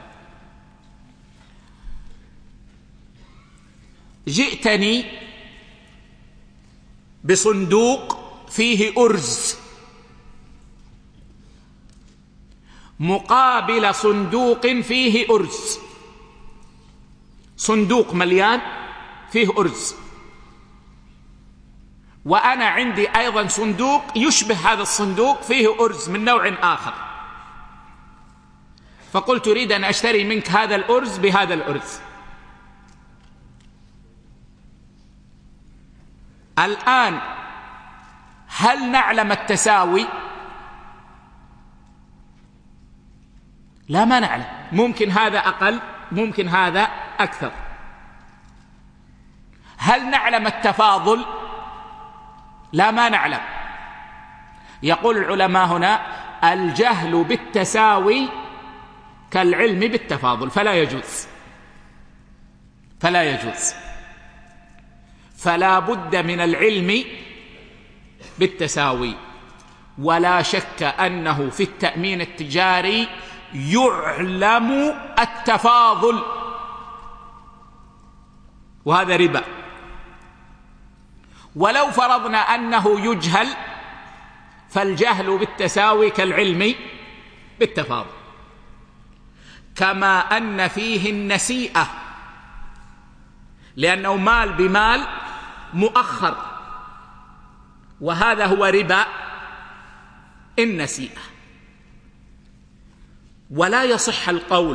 جئتني بصندوق فيه أرز، مقابل صندوق فيه أرز، صندوق مليان فيه أرز، وأنا عندي أيضا صندوق يشبه هذا الصندوق فيه أرز من نوع آخر، فقلت أريد أن أشتري منك هذا الأرز بهذا الأرز. الآن هل نعلم التساوي؟ لا، ما نعلم، ممكن هذا أقل، ممكن هذا أكثر. هل نعلم التفاضل؟ لا، ما نعلم. يقول العلماء هنا: الجهل بالتساوي كالعلم بالتفاضل، فلا يجوز، فلا يجوز. فلا بد من العلم بالتساوي. ولا شك أنه في التأمين التجاري يعلم التفاضل، وهذا ربا. ولو فرضنا أنه يجهل، فالجهل بالتساوي كالعلم بالتفاضل. كما أن فيه النسيئة، لأنه مال بمال مؤخر، وهذا هو ربا النسيئة. ولا يصح القول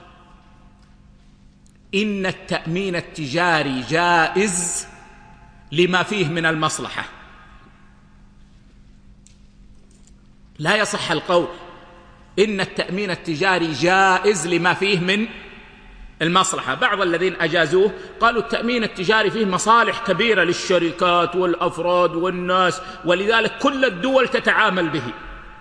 إن التأمين التجاري جائز لما فيه من المصلحة. لا يصح القول إن التأمين التجاري جائز لما فيه من المصلحة. بعض الذين أجازوه قالوا التأمين التجاري فيه مصالح كبيرة للشركات والأفراد والناس، ولذلك كل الدول تتعامل به،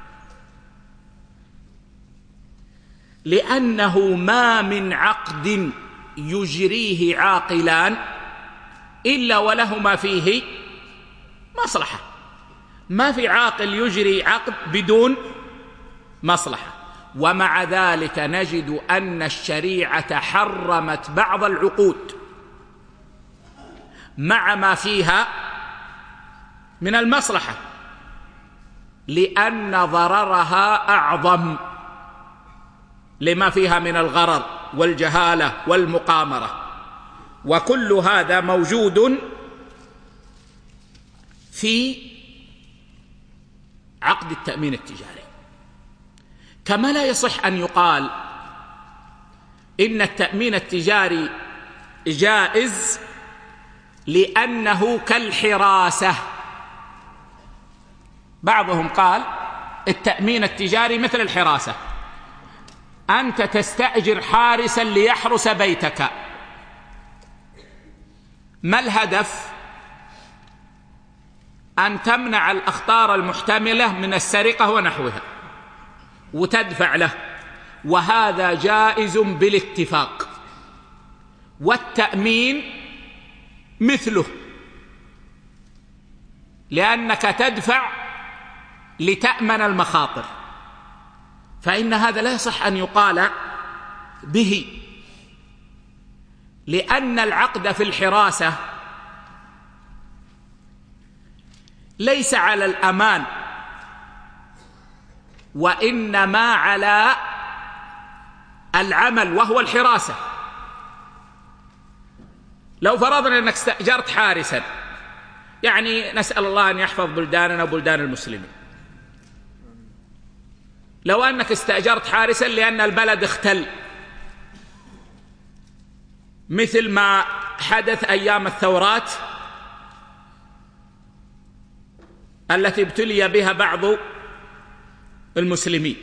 لأنه ما من عقد يجريه عاقلان إلا ولهما فيه مصلحة. ما في عاقل يجري عقد بدون مصلحة. ومع ذلك نجد أن الشريعة حرمت بعض العقود مع ما فيها من المصلحة، لأن ضررها أعظم لما فيها من الغرر والجهالة والمقامرة. وكل هذا موجود في عقد التأمين التجاري. كما لا يصح أن يقال إن التأمين التجاري جائز لأنه كالحراسة. بعضهم قال التأمين التجاري مثل الحراسة، أنت تستأجر حارسا ليحرس بيتك، ما الهدف؟ أن تمنع الأخطار المحتملة من السرقة ونحوها وتدفع له، وهذا جائز بالاتفاق. والتأمين مثله، لأنك تدفع لتأمن المخاطر، فإن هذا لا يصح أن يقال به، لأن العقد في الحراسة ليس على الأمان، وإنما على العمل وهو الحراسة. لو فرضنا أنك استأجرت حارسا، يعني نسأل الله أن يحفظ بلداننا وبلدان المسلمين، لو أنك استأجرت حارسا لأن البلد اختل، مثل ما حدث أيام الثورات التي ابتلي بها بعض المسلمين،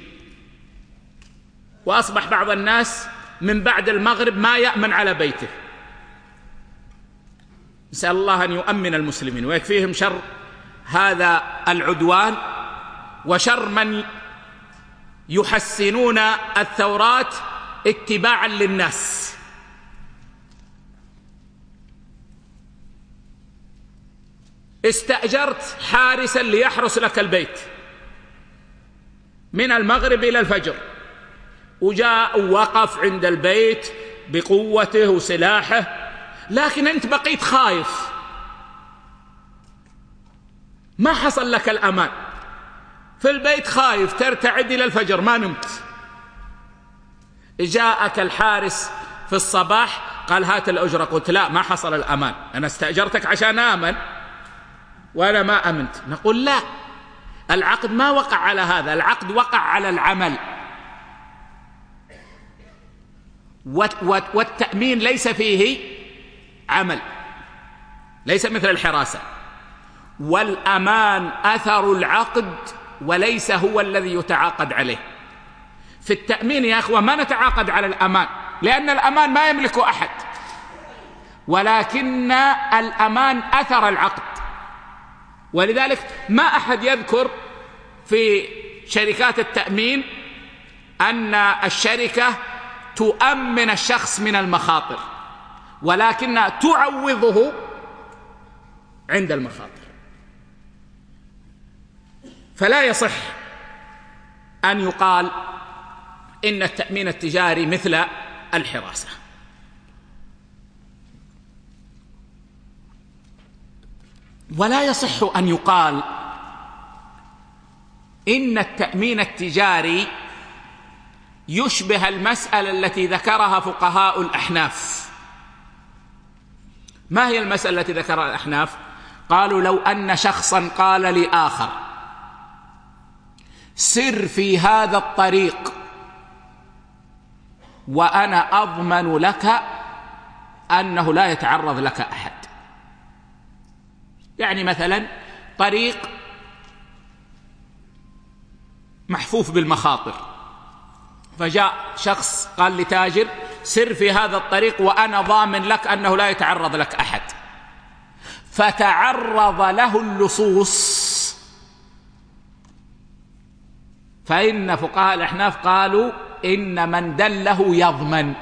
وأصبح بعض الناس من بعد المغرب ما يأمن على بيته. نسأل الله أن يؤمن المسلمين ويكفيهم شر هذا العدوان وشر من يحسنون الثورات اتباعا للناس. استأجرت حارسا ليحرس لك البيت من المغرب إلى الفجر، وجاء ووقف عند البيت بقوته وسلاحه، لكن أنت بقيت خايف، ما حصل لك الأمان في البيت، خايف ترتعد إلى الفجر، ما نمت، جاءك الحارس في الصباح قال هات الأجرة، قلت لا، ما حصل الأمان، أنا استأجرتك عشان آمن وأنا ما أمنت. نقول لا، العقد ما وقع على هذا، العقد وقع على العمل، والتأمين ليس فيه عمل، ليس مثل الحراسة. والأمان أثر العقد وليس هو الذي يتعاقد عليه. في التأمين يا أخوة ما نتعاقد على الأمان، لأن الأمان ما يملكه أحد، ولكن الأمان أثر العقد. ولذلك ما أحد يذكر في شركات التأمين أن الشركة تؤمن الشخص من المخاطر، ولكنها تعوضه عند المخاطر. فلا يصح أن يقال إن التأمين التجاري مثل الحراسة. ولا يصح أن يقال إن التأمين التجاري يشبه المسألة التي ذكرها فقهاء الأحناف. ما هي المسألة التي ذكرها الأحناف؟ قالوا لو أن شخصا قال لآخر سر في هذا الطريق وأنا أضمن لك أنه لا يتعرض لك أحد. يعني مثلا طريق محفوف بالمخاطر، فجاء شخص قال لتاجر سر في هذا الطريق وأنا ضامن لك أنه لا يتعرض لك أحد، فتعرض له اللصوص، فإن فقهاء الأحناف قالوا إن من دله يضمن.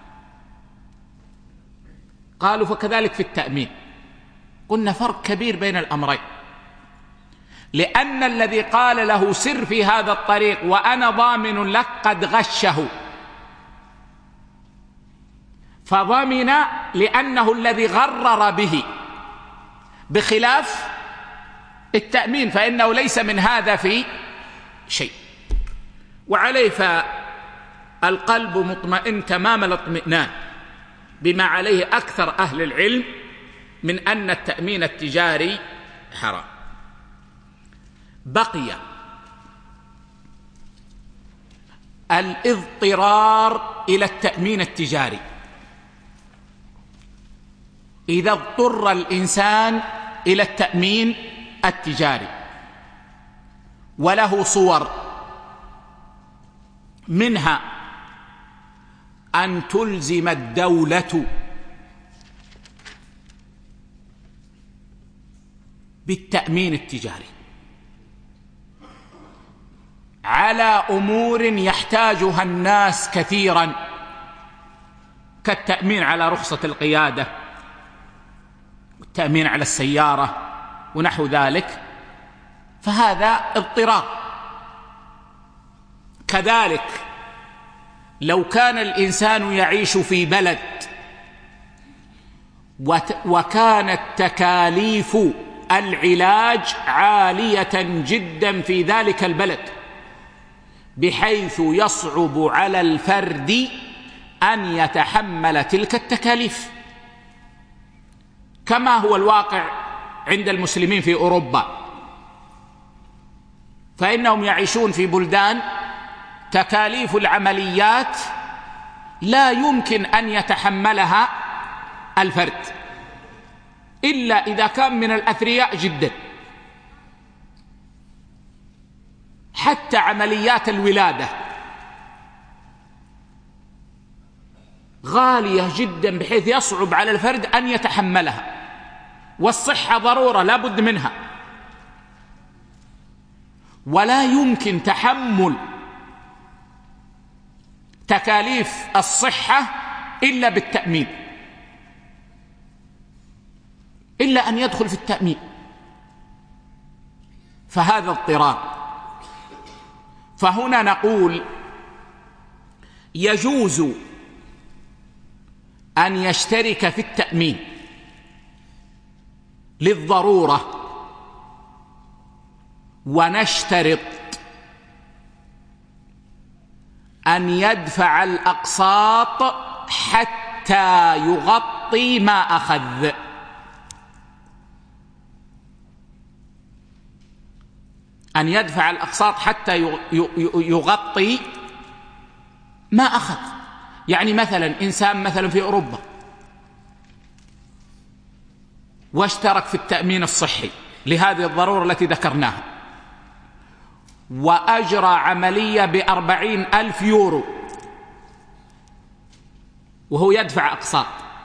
قالوا فكذلك في التأمين. قلنا فرق كبير بين الأمرين، لأن الذي قال له سر في هذا الطريق وأنا ضامن لك قد غشه، فضمن لأنه الذي غرر به، بخلاف التأمين فإنه ليس من هذا في شيء. وعليه فالقلب مطمئن تمام الاطمئنان بما عليه أكثر أهل العلم من أن التأمين التجاري حرام. بقي الاضطرار إلى التأمين التجاري. إذا اضطر الإنسان إلى التأمين التجاري وله صور، منها أن تلزم الدولة بالتأمين التجاري على أمور يحتاجها الناس كثيرا، كالتأمين على رخصة القيادة والتأمين على السيارة ونحو ذلك، فهذا اضطرار. كذلك لو كان الإنسان يعيش في بلد وكانت تكاليف العلاج عالية جدا في ذلك البلد بحيث يصعب على الفرد أن يتحمل تلك التكاليف، كما هو الواقع عند المسلمين في أوروبا، فإنهم يعيشون في بلدان تكاليف العمليات لا يمكن أن يتحملها الفرد إلا إذا كان من الأثرياء جدا. حتى عمليات الولادة غالية جدا بحيث يصعب على الفرد أن يتحملها، والصحة ضرورة لا بد منها، ولا يمكن تحمل تكاليف الصحة إلا بالتأمين، إلا أن يدخل في التأمين، فهذا اضطرار. فهنا نقول يجوز أن يشترك في التأمين للضرورة، ونشترط أن يدفع الأقساط حتى يغطي ما أخذ. أن يدفع الأقساط حتى يغطي ما أخذ. يعني مثلا إنسان مثلا في أوروبا واشترك في التأمين الصحي لهذه الضرورة التي ذكرناها، وأجرى عملية ب40,000 يورو وهو يدفع أقساط،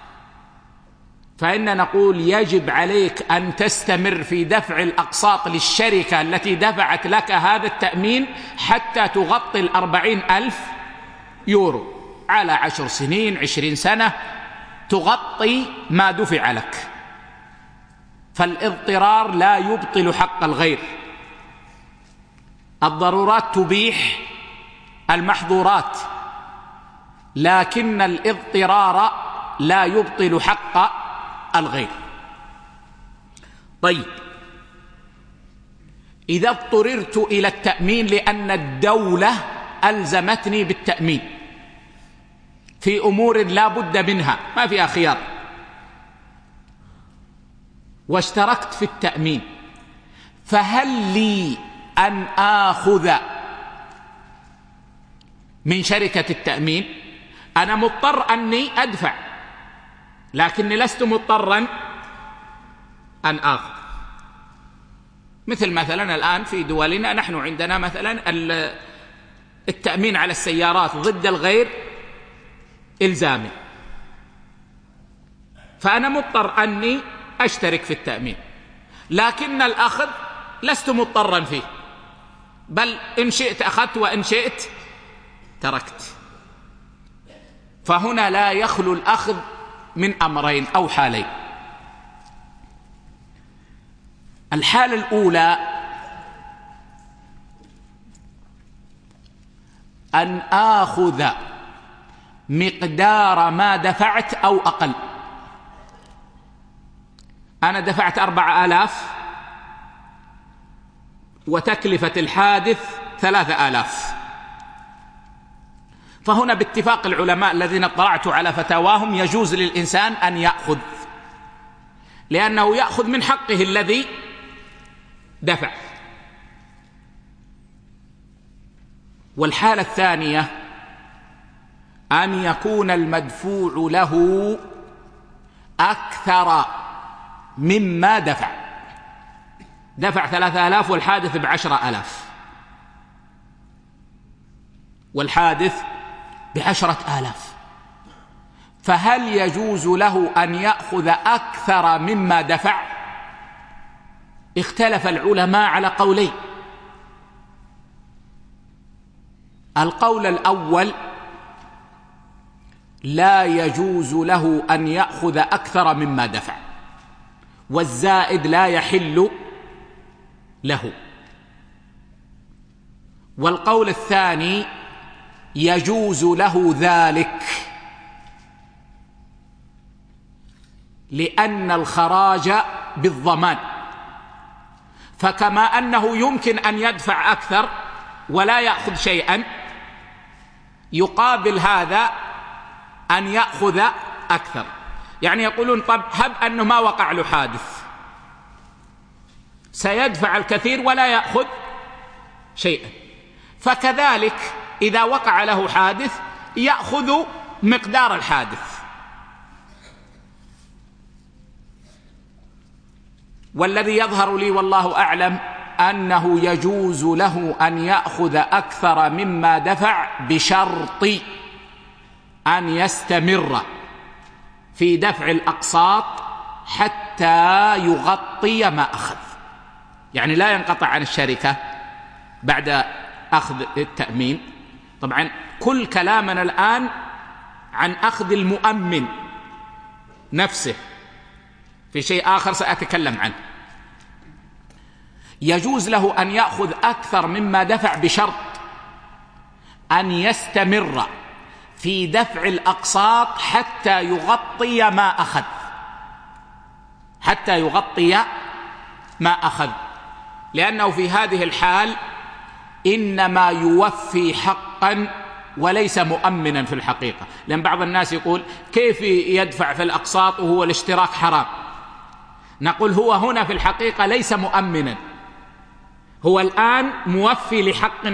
فإن نقول يجب عليك أن تستمر في دفع الأقساط للشركة التي دفعت لك هذا التأمين حتى تغطي 40,000 يورو على 10 سنين 20 سنة، تغطي ما دفع لك. فالاضطرار لا يبطل حق الغير. الضرورات تبيح المحظورات، لكن الاضطرار لا يبطل حق الغير. طيب، إذا اضطررت إلى التأمين لأن الدولة ألزمتني بالتأمين في أمور لا بد منها ما فيها خيار، واشتركت في التأمين، فهل لي أن آخذ من شركة التأمين؟ أنا مضطر أني أدفع، لكني لست مضطرا أن آخذ. مثلا الآن في دولنا نحن عندنا مثلا التأمين على السيارات ضد الغير إلزامي، فأنا مضطر أني أشترك في التأمين، لكن الأخذ لست مضطرا فيه، بل إن شئت أخذت وإن شئت تركت. فهنا لا يخلو الأخذ من أمرين أو حالين. الحالة الأولى أن آخذ مقدار ما دفعت أو أقل. أنا دفعت 4,000 وتكلفة الحادث 3,000، فهنا باتفاق العلماء الذين اطلعت على فتاواهم يجوز للإنسان أن يأخذ، لأنه يأخذ من حقه الذي دفع. والحالة الثانية أن يكون المدفوع له أكثر مما دفع. دفع 3,000 والحادث ب10,000، والحادث ب10,000، فهل يجوز له أن يأخذ أكثر مما دفع؟ اختلف العلماء على قولين. القول الأول: لا يجوز له أن يأخذ أكثر مما دفع، والزائد لا يحل له. والقول الثاني: يجوز له ذلك، لأن الخراج بالضمان، فكما أنه يمكن أن يدفع أكثر ولا يأخذ شيئا، يقابل هذا أن يأخذ أكثر. يعني يقولون طب هب أنه ما وقع له حادث، سيدفع الكثير ولا يأخذ شيئا، فكذلك إذا وقع له حادث يأخذ مقدار الحادث. والذي يظهر لي والله أعلم أنه يجوز له أن يأخذ أكثر مما دفع بشرط أن يستمر في دفع الأقساط حتى يغطي ما أخذ، يعني لا ينقطع عن الشركة بعد أخذ التأمين. طبعا كل كلامنا الآن عن أخذ المؤمن نفسه، في شيء آخر سأتكلم عنه. يجوز له أن يأخذ أكثر مما دفع بشرط أن يستمر في دفع الأقساط حتى يغطي ما أخذ، حتى يغطي ما أخذ، لأنه في هذه الحال إنما يوفي حقا وليس مؤمنا في الحقيقة. لأن بعض الناس يقول كيف يدفع في الأقساط وهو الاشتراك حرام؟ نقول هو هنا في الحقيقة ليس مؤمنا، هو الآن موفي لحق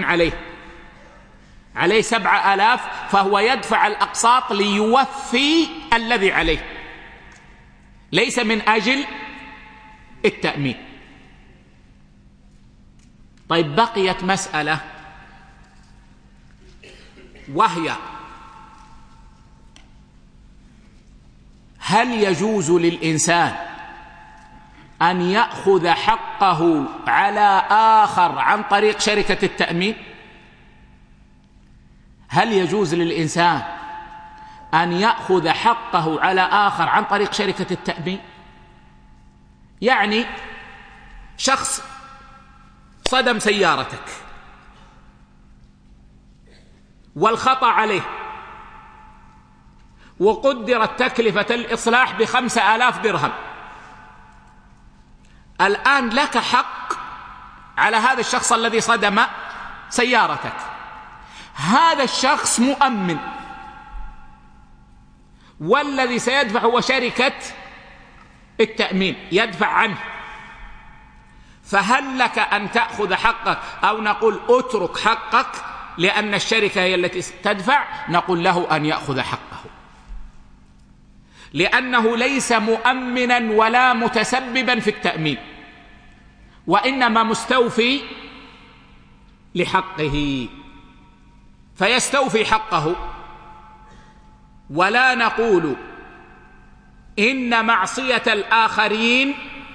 عليه 7,000، فهو يدفع الأقساط ليوفي الذي عليه، ليس من أجل التأمين. طيب بقيت مسألة، وهي هل يجوز للإنسان أن يأخذ حقه على آخر عن طريق شركة التأمين؟ هل يجوز للإنسان أن يأخذ حقه على آخر عن طريق شركة التأمين؟ يعني شخص صدم سيارتك والخطأ عليه، وقدرت تكلفة الإصلاح ب5,000 درهم. الآن لك حق على هذا الشخص الذي صدم سيارتك. هذا الشخص مؤمن، والذي سيدفع هو شركة التأمين يدفع عنه، فهل لك أن تأخذ حقك أو نقول اترك حقك لأن الشركة هي التي تدفع؟ نقول له أن يأخذ حقه، لأنه ليس مؤمنا ولا متسببا في التأمين، وإنما مستوفي لحقه، فيستوفي حقه. ولا نقول إن معصية الآخرين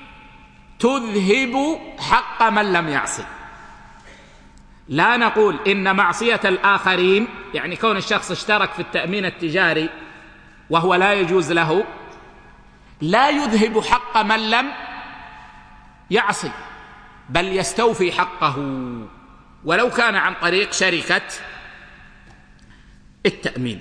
تذهب حق من لم يعصي، لا نقول إن معصية الآخرين، يعني كون الشخص اشترك في التأمين التجاري وهو لا يجوز له، لا يذهب حق من لم يعصي، بل يستوفي حقه ولو كان عن طريق شركة التأمين.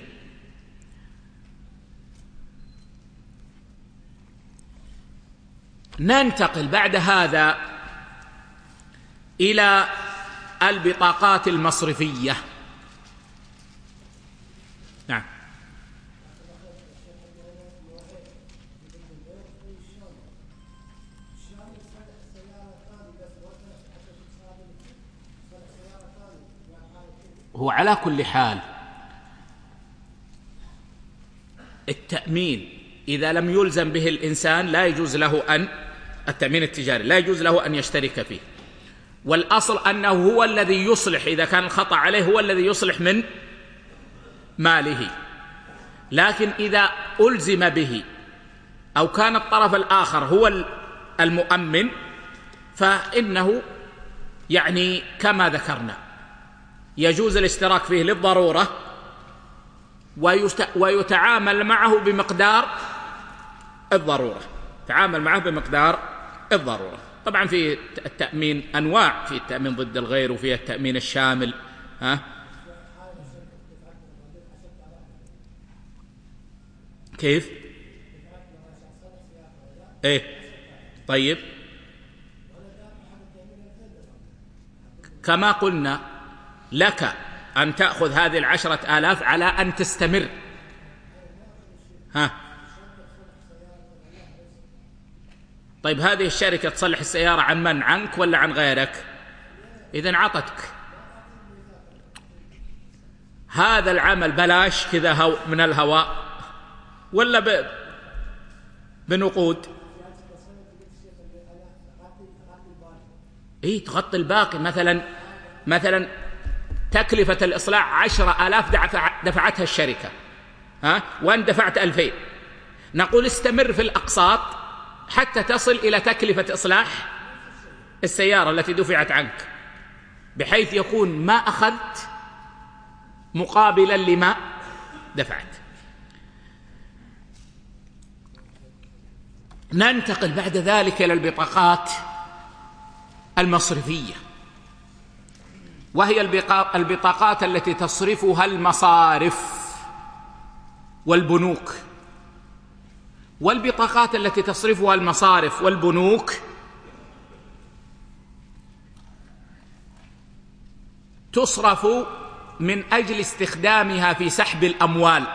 ننتقل بعد هذا إلى البطاقات المصرفية. نعم. هو على كل حال التأمين إذا لم يلزم به الإنسان لا يجوز له التأمين التجاري لا يجوز له أن يشترك فيه، والأصل أنه هو الذي يصلح، إذا كان الخطأ عليه هو الذي يصلح من ماله. لكن إذا ألزم به أو كان الطرف الآخر هو المؤمن فإنه يعني كما ذكرنا يجوز الاشتراك فيه للضرورة، ويتعامل معه بمقدار الضرورة، تعامل معه بمقدار الضرورة. طبعا في التأمين أنواع، في التأمين ضد الغير وفي التأمين الشامل. كيف؟ ايه طيب، كما قلنا لك أن تأخذ هذه 10,000 على أن تستمر. طيب هذه الشركة تصلح السيارة عن من؟ عنك ولا عن غيرك؟ إذن عطتك هذا العمل بلاش كذا من الهواء ولا بنقود؟ إيه تغطي الباقي. مثلا تكلفة الإصلاح 10,000 دفعتها الشركة، وأن دفعت 2,000، نقول استمر في الأقساط حتى تصل إلى تكلفة إصلاح السيارة التي دفعت عنك، بحيث يكون ما أخذت مقابلا لما دفعت. ننتقل بعد ذلك إلى البطاقات المصرفية، وهي البطاقات التي تصرفها المصارف والبنوك. والبطاقات التي تصرفها المصارف والبنوك تصرف من أجل استخدامها في سحب الأموال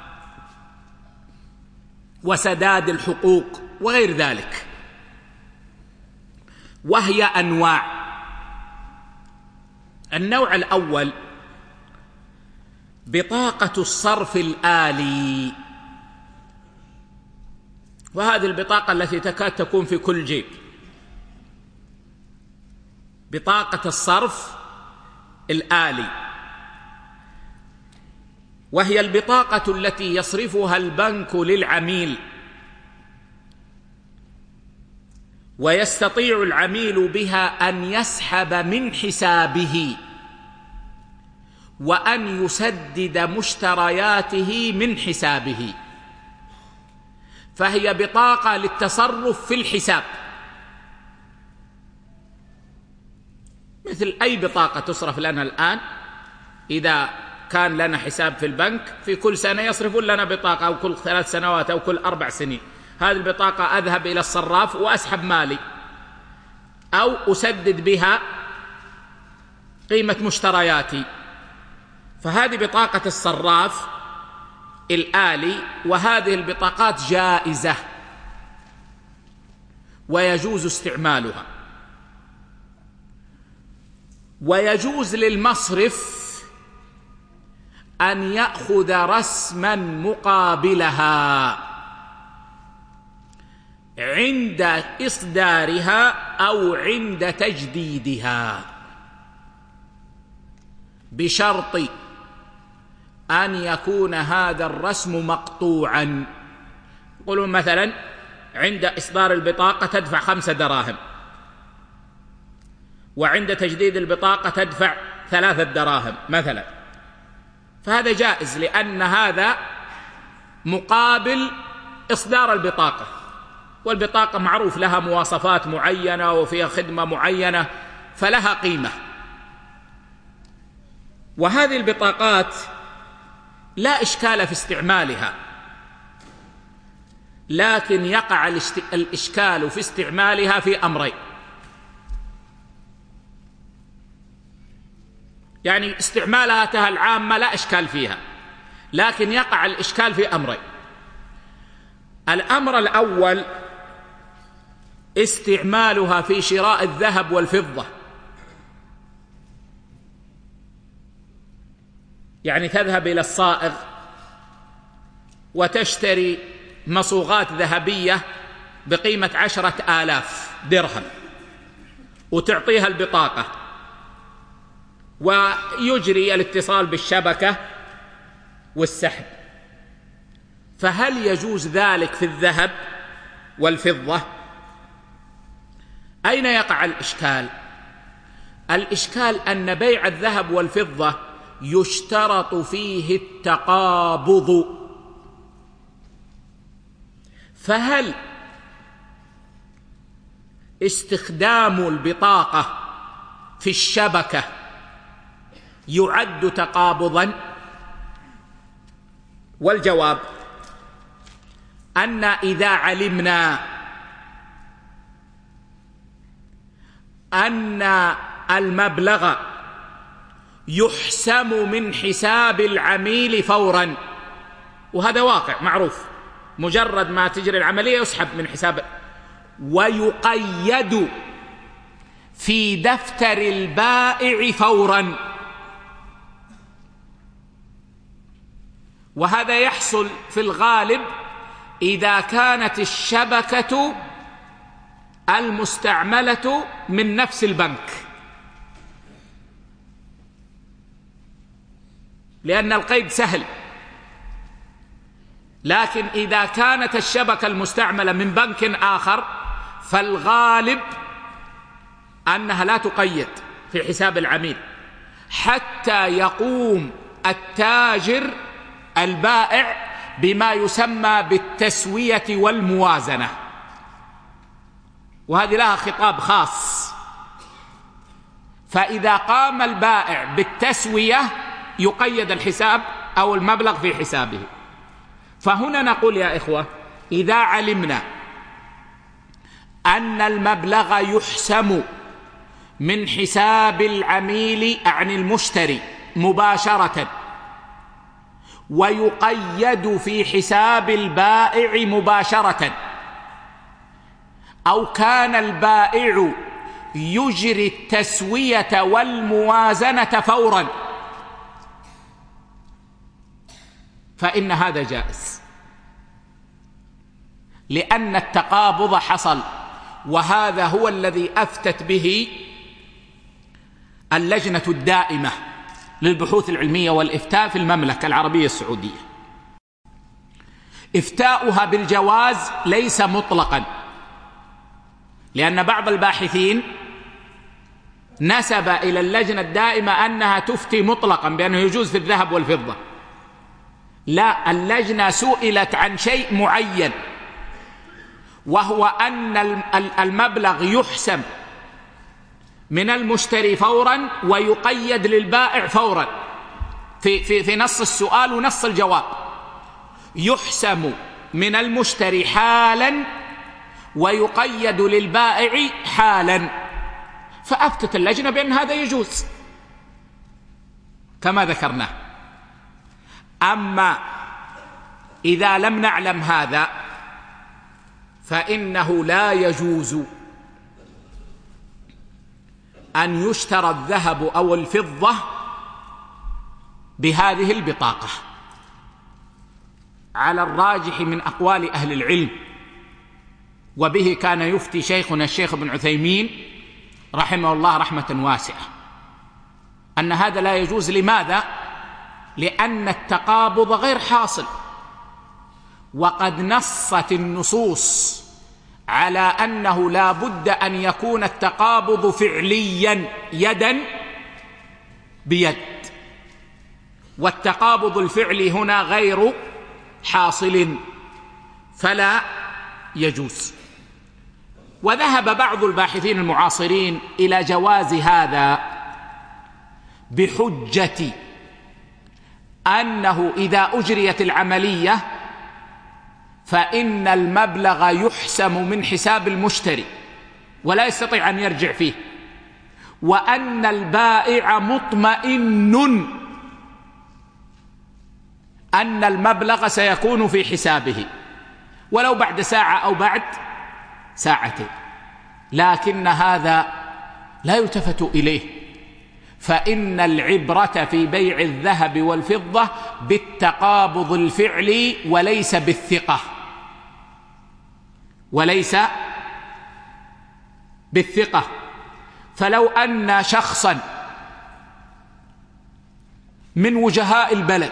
وسداد الحقوق وغير ذلك، وهي أنواع. النوع الأول بطاقة الصرف الآلي، وهذه البطاقة التي تكاد تكون في كل جيب، بطاقة الصرف الآلي، وهي البطاقة التي يصرفها البنك للعميل، ويستطيع العميل بها أن يسحب من حسابه وأن يسدد مشترياته من حسابه، فهي بطاقة للتصرف في الحساب، مثل أي بطاقة تصرف لنا الآن. إذا كان لنا حساب في البنك في كل سنة يصرفون لنا بطاقة، أو كل 3 سنوات أو كل 4 سنين. هذه البطاقة أذهب إلى الصراف وأسحب مالي أو أسدد بها قيمة مشترياتي، فهذه بطاقة الصراف الآلي. وهذه البطاقات جائزة ويجوز استعمالها، ويجوز للمصرف أن يأخذ رسما مقابلها عند إصدارها أو عند تجديدها، بشرط أن يكون هذا الرسم مقطوعا. يقولون مثلا عند إصدار البطاقة تدفع 5 دراهم، وعند تجديد البطاقة تدفع 3 دراهم مثلا، فهذا جائز، لأن هذا مقابل إصدار البطاقة، والبطاقة معروف لها مواصفات معينة وفيها خدمة معينة فلها قيمة. وهذه البطاقات لا إشكال في استعمالها، لكن يقع الإشكال في استعمالها في أمرين. يعني استعمالاتها العامة لا إشكال فيها، لكن يقع الإشكال في أمرين. الأمر الأول استعمالها في شراء الذهب والفضة، يعني تذهب إلى الصائغ وتشتري مصوغات ذهبية بقيمة 10,000 درهم وتعطيها البطاقة، ويجري الاتصال بالشبكة والسحب. فهل يجوز ذلك في الذهب والفضة؟ أين يقع الإشكال؟ الإشكال أن بيع الذهب والفضة يشترط فيه التقابض، فهل استخدام البطاقة في الشبكة يعد تقابضا؟ والجواب أن إذا علمنا أن المبلغ يحسم من حساب العميل فورا، وهذا واقع معروف، مجرد ما تجري العملية يسحب من حساب، ويقيد في دفتر البائع فورا، وهذا يحصل في الغالب إذا كانت الشبكة المستعملة من نفس البنك، لأن القيد سهل. لكن إذا كانت الشبكة المستعملة من بنك آخر فالغالب أنها لا تقيد في حساب العميل حتى يقوم التاجر البائع بما يسمى بالتسوية والموازنة، وهذه لها خطاب خاص. فإذا قام البائع بالتسوية يقيد الحساب أو المبلغ في حسابه. فهنا نقول يا إخوة، إذا علمنا أن المبلغ يحسم من حساب العميل عن المشتري مباشرة ويقيد في حساب البائع مباشرة، أو كان البائع يجري التسوية والموازنة فورا، فإن هذا جائز، لأن التقابض حصل، وهذا هو الذي أفتت به اللجنة الدائمة للبحوث العلمية والإفتاء في المملكة العربية السعودية. إفتاؤها بالجواز ليس مطلقا، لأن بعض الباحثين نسب إلى اللجنة الدائمة أنها تفتي مطلقا بأنه يجوز في الذهب والفضة. لا، اللجنة سئلت عن شيء معين، وهو أن المبلغ يحسم من المشتري فورا ويقيد للبائع فورا، في نص السؤال ونص الجواب، يحسم من المشتري حالا ويقيد للبائع حالا، فأفتت اللجنة بأن هذا يجوز كما ذكرناه. أما إذا لم نعلم هذا فإنه لا يجوز أن يشترى الذهب أو الفضة بهذه البطاقة على الراجح من أقوال أهل العلم، وبه كان يفتي شيخنا الشيخ ابن عثيمين رحمه الله رحمة واسعة، أن هذا لا يجوز. لماذا؟ لأن التقابض غير حاصل، وقد نصت النصوص على أنه لا بد أن يكون التقابض فعليا يدا بيد، والتقابض الفعلي هنا غير حاصل، فلا يجوز. وذهب بعض الباحثين المعاصرين إلى جواز هذا بحجة أنه إذا أجريت العملية فإن المبلغ يحسم من حساب المشتري ولا يستطيع أن يرجع فيه، وأن البائع مطمئن أن المبلغ سيكون في حسابه ولو بعد ساعة أو بعد ساعتين، لكن هذا لا يلتفت إليه، فإن العبرة في بيع الذهب والفضة بالتقابض الفعلي وليس بالثقة، وليس بالثقة. فلو أن شخصا من وجهاء البلد،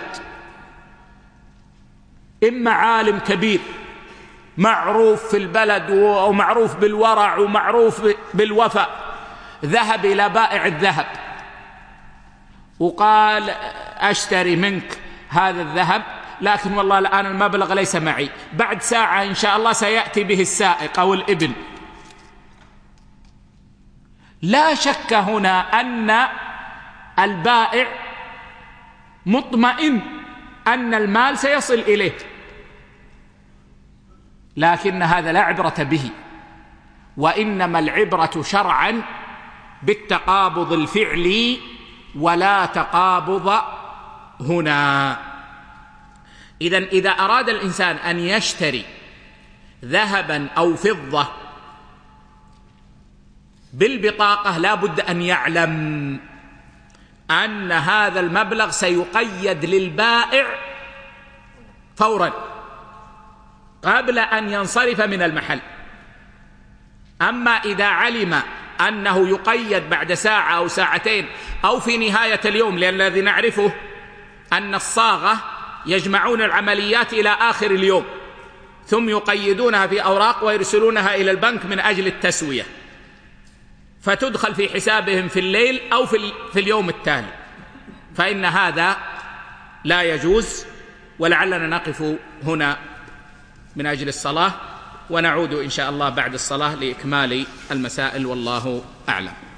إما عالم كبير معروف في البلد ومعروف بالورع ومعروف بالوفاء، ذهب إلى بائع الذهب وقال أشتري منك هذا الذهب، لكن والله الآن المبلغ ليس معي، بعد ساعة إن شاء الله سيأتي به السائق أو الابن. لا شك هنا أن البائع مطمئن أن المال سيصل إليه، لكن هذا لا عبرة به، وإنما العبرة شرعا بالتقابض الفعلي ولا تقابض هنا. إذن إذا أراد الإنسان أن يشتري ذهبا أو فضة بالبطاقة لا بد أن يعلم أن هذا المبلغ سيقيد للبائع فورا قبل أن ينصرف من المحل. أما إذا علم أنه يقيد بعد ساعة أو ساعتين أو في نهاية اليوم، لأن الذي نعرفه أن الصاغة يجمعون العمليات إلى آخر اليوم ثم يقيدونها في أوراق ويرسلونها إلى البنك من أجل التسوية، فتدخل في حسابهم في الليل أو في اليوم التالي، فإن هذا لا يجوز. ولعلنا نقف هنا من أجل الصلاة، ونعود إن شاء الله بعد الصلاة لإكمال المسائل، والله أعلم.